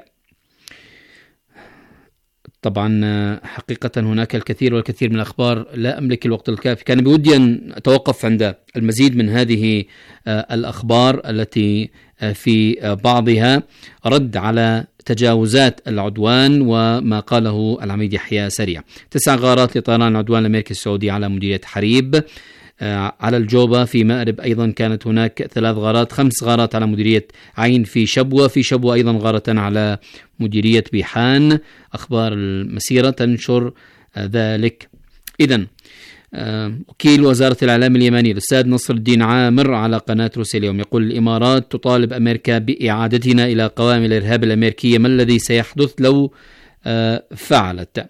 طبعا حقيقة هناك الكثير والكثير من الأخبار، لا أملك الوقت الكافي، كان بودي أن أتوقف عند المزيد من هذه الأخبار التي في بعضها رد على تجاوزات العدوان وما قاله العميد يحيى سريع. 9 غارات لطيران العدوان الأمريكي السعودي على مديرية حريب. على الجوبة في مأرب أيضا كانت هناك 3 غارات، 5 غارات على مديرية عين في شبوة أيضا غارة على مديرية بيحان. أخبار المسيرة تنشر ذلك. إذن وكيل وزارة الإعلام اليمني الأستاذ نصر الدين عامر على قناة روسيا اليوم يقول: الإمارات تطالب أمريكا بإعادتنا إلى قوائم الإرهاب الأمريكية، ما الذي سيحدث لو فعلت؟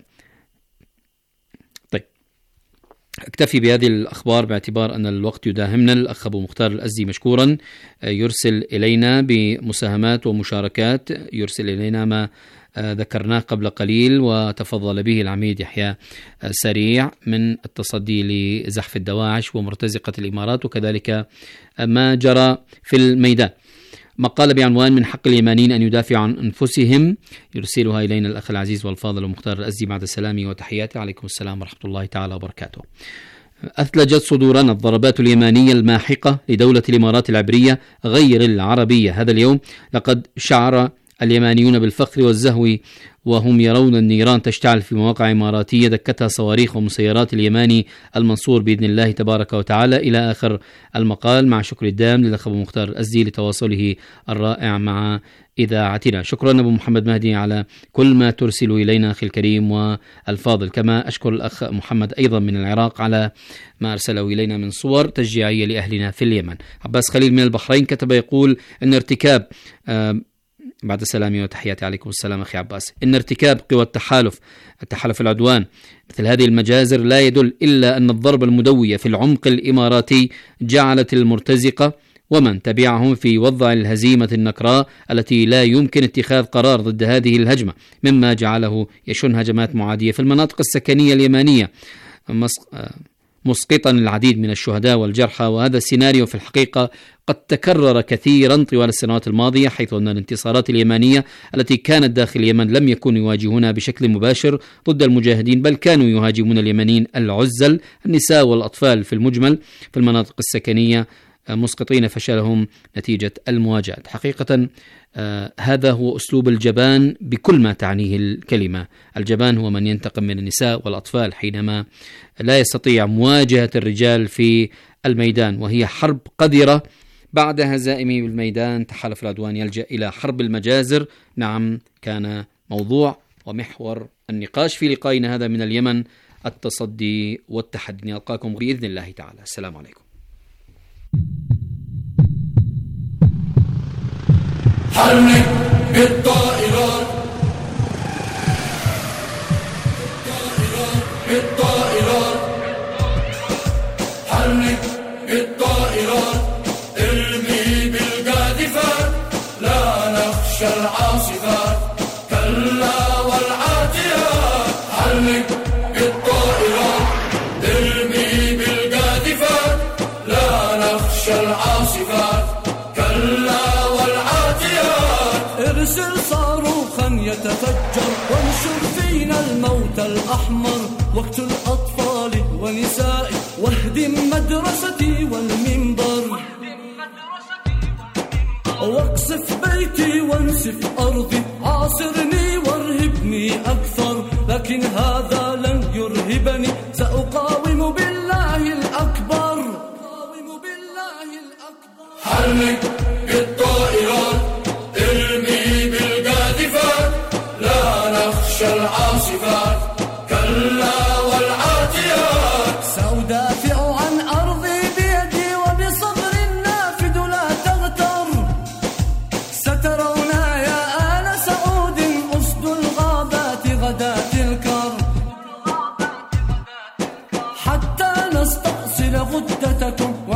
طيب، اكتفي بهذه الأخبار باعتبار أن الوقت يداهمنا. الأخ أبو مختار الأزدي مشكورا يرسل إلينا بمساهمات ومشاركات، يرسل إلينا ما ذكرناه قبل قليل وتفضل به العميد يحيى سريع من التصدي لزحف الدواعش ومرتزقة الإمارات، وكذلك ما جرى في الميدان. مقالة بعنوان: من حق اليمانيين أن يدافعوا عن أنفسهم، يرسلها إلينا الأخ العزيز والفاضل ومختار الأزدي بعد سلامي وتحياتي. عليكم السلام ورحمة الله تعالى وبركاته. أثلجت صدورنا الضربات اليمانية الماحقة لدولة الإمارات العبرية غير العربية هذا اليوم. لقد شعر اليمانيون بالفخر والزهو وهم يرون النيران تشتعل في مواقع إماراتية دكتها صواريخ ومسيرات اليماني المنصور بإذن الله تبارك وتعالى، إلى آخر المقال، مع شكر الدام للأخ أبو مختار الأزدي لتواصله الرائع مع إذاعتنا. شكرا أبو محمد مهدي على كل ما ترسل إلينا أخي الكريم والفاضل، كما أشكر الأخ محمد أيضا من العراق على ما أرسله إلينا من صور تشجيعية لأهلنا في اليمن. عباس خليل من البحرين كتب يقول إن ارتكاب بعد سلامي وتحياتي. عليكم السلام أخي عباس. إن ارتكاب قوى التحالف العدوان مثل هذه المجازر لا يدل إلا أن الضربة المدوية في العمق الإماراتي جعلت المرتزقة ومن تبعهم في وضع الهزيمة النكراء التي لا يمكن اتخاذ قرار ضد هذه الهجمة، مما جعله يشن هجمات معادية في المناطق السكنية اليمانية مسقطا العديد من الشهداء والجرحى. وهذا السيناريو في الحقيقة قد تكرر كثيرا طوال السنوات الماضية، حيث أن الانتصارات اليمانية التي كانت داخل اليمن لم يكونوا يواجهونها بشكل مباشر ضد المجاهدين، بل كانوا يهاجمون اليمنيين العزل النساء والأطفال في المجمل في المناطق السكنية، مسقطين فشلهم نتيجة المواجهة. حقيقة هذا هو أسلوب الجبان بكل ما تعنيه الكلمة. الجبان هو من ينتقم من النساء والأطفال حينما لا يستطيع مواجهة الرجال في الميدان، وهي حرب قذرة. بعد هزائمه بالميدان تحالف العدوان يلجأ إلى حرب المجازر. نعم، كان موضوع ومحور النقاش في لقائنا هذا من اليمن التصدي والتحدي. نلقاكم بإذن الله تعالى. السلام عليكم. حرك بالطائرات بالطائرات حرك بالطائرات ارمي بالقاذفات لا نخشى العاصفات كلا والعاتيات. حرك بالطائرات ارمي بالقاذفات لا نخشى العاصفات كلا والعاتيات. ارسل صاروخا يتفجر وانشر فينا الموت الأحمر واقتل أطفالي ونسائي واهدم مدرستي والمنبر واقصف بيتي وانسف أرضي عاصرني وارهبني أكثر لكن هذا لن يرهبني سأقاوم بالله الأكبر. حرك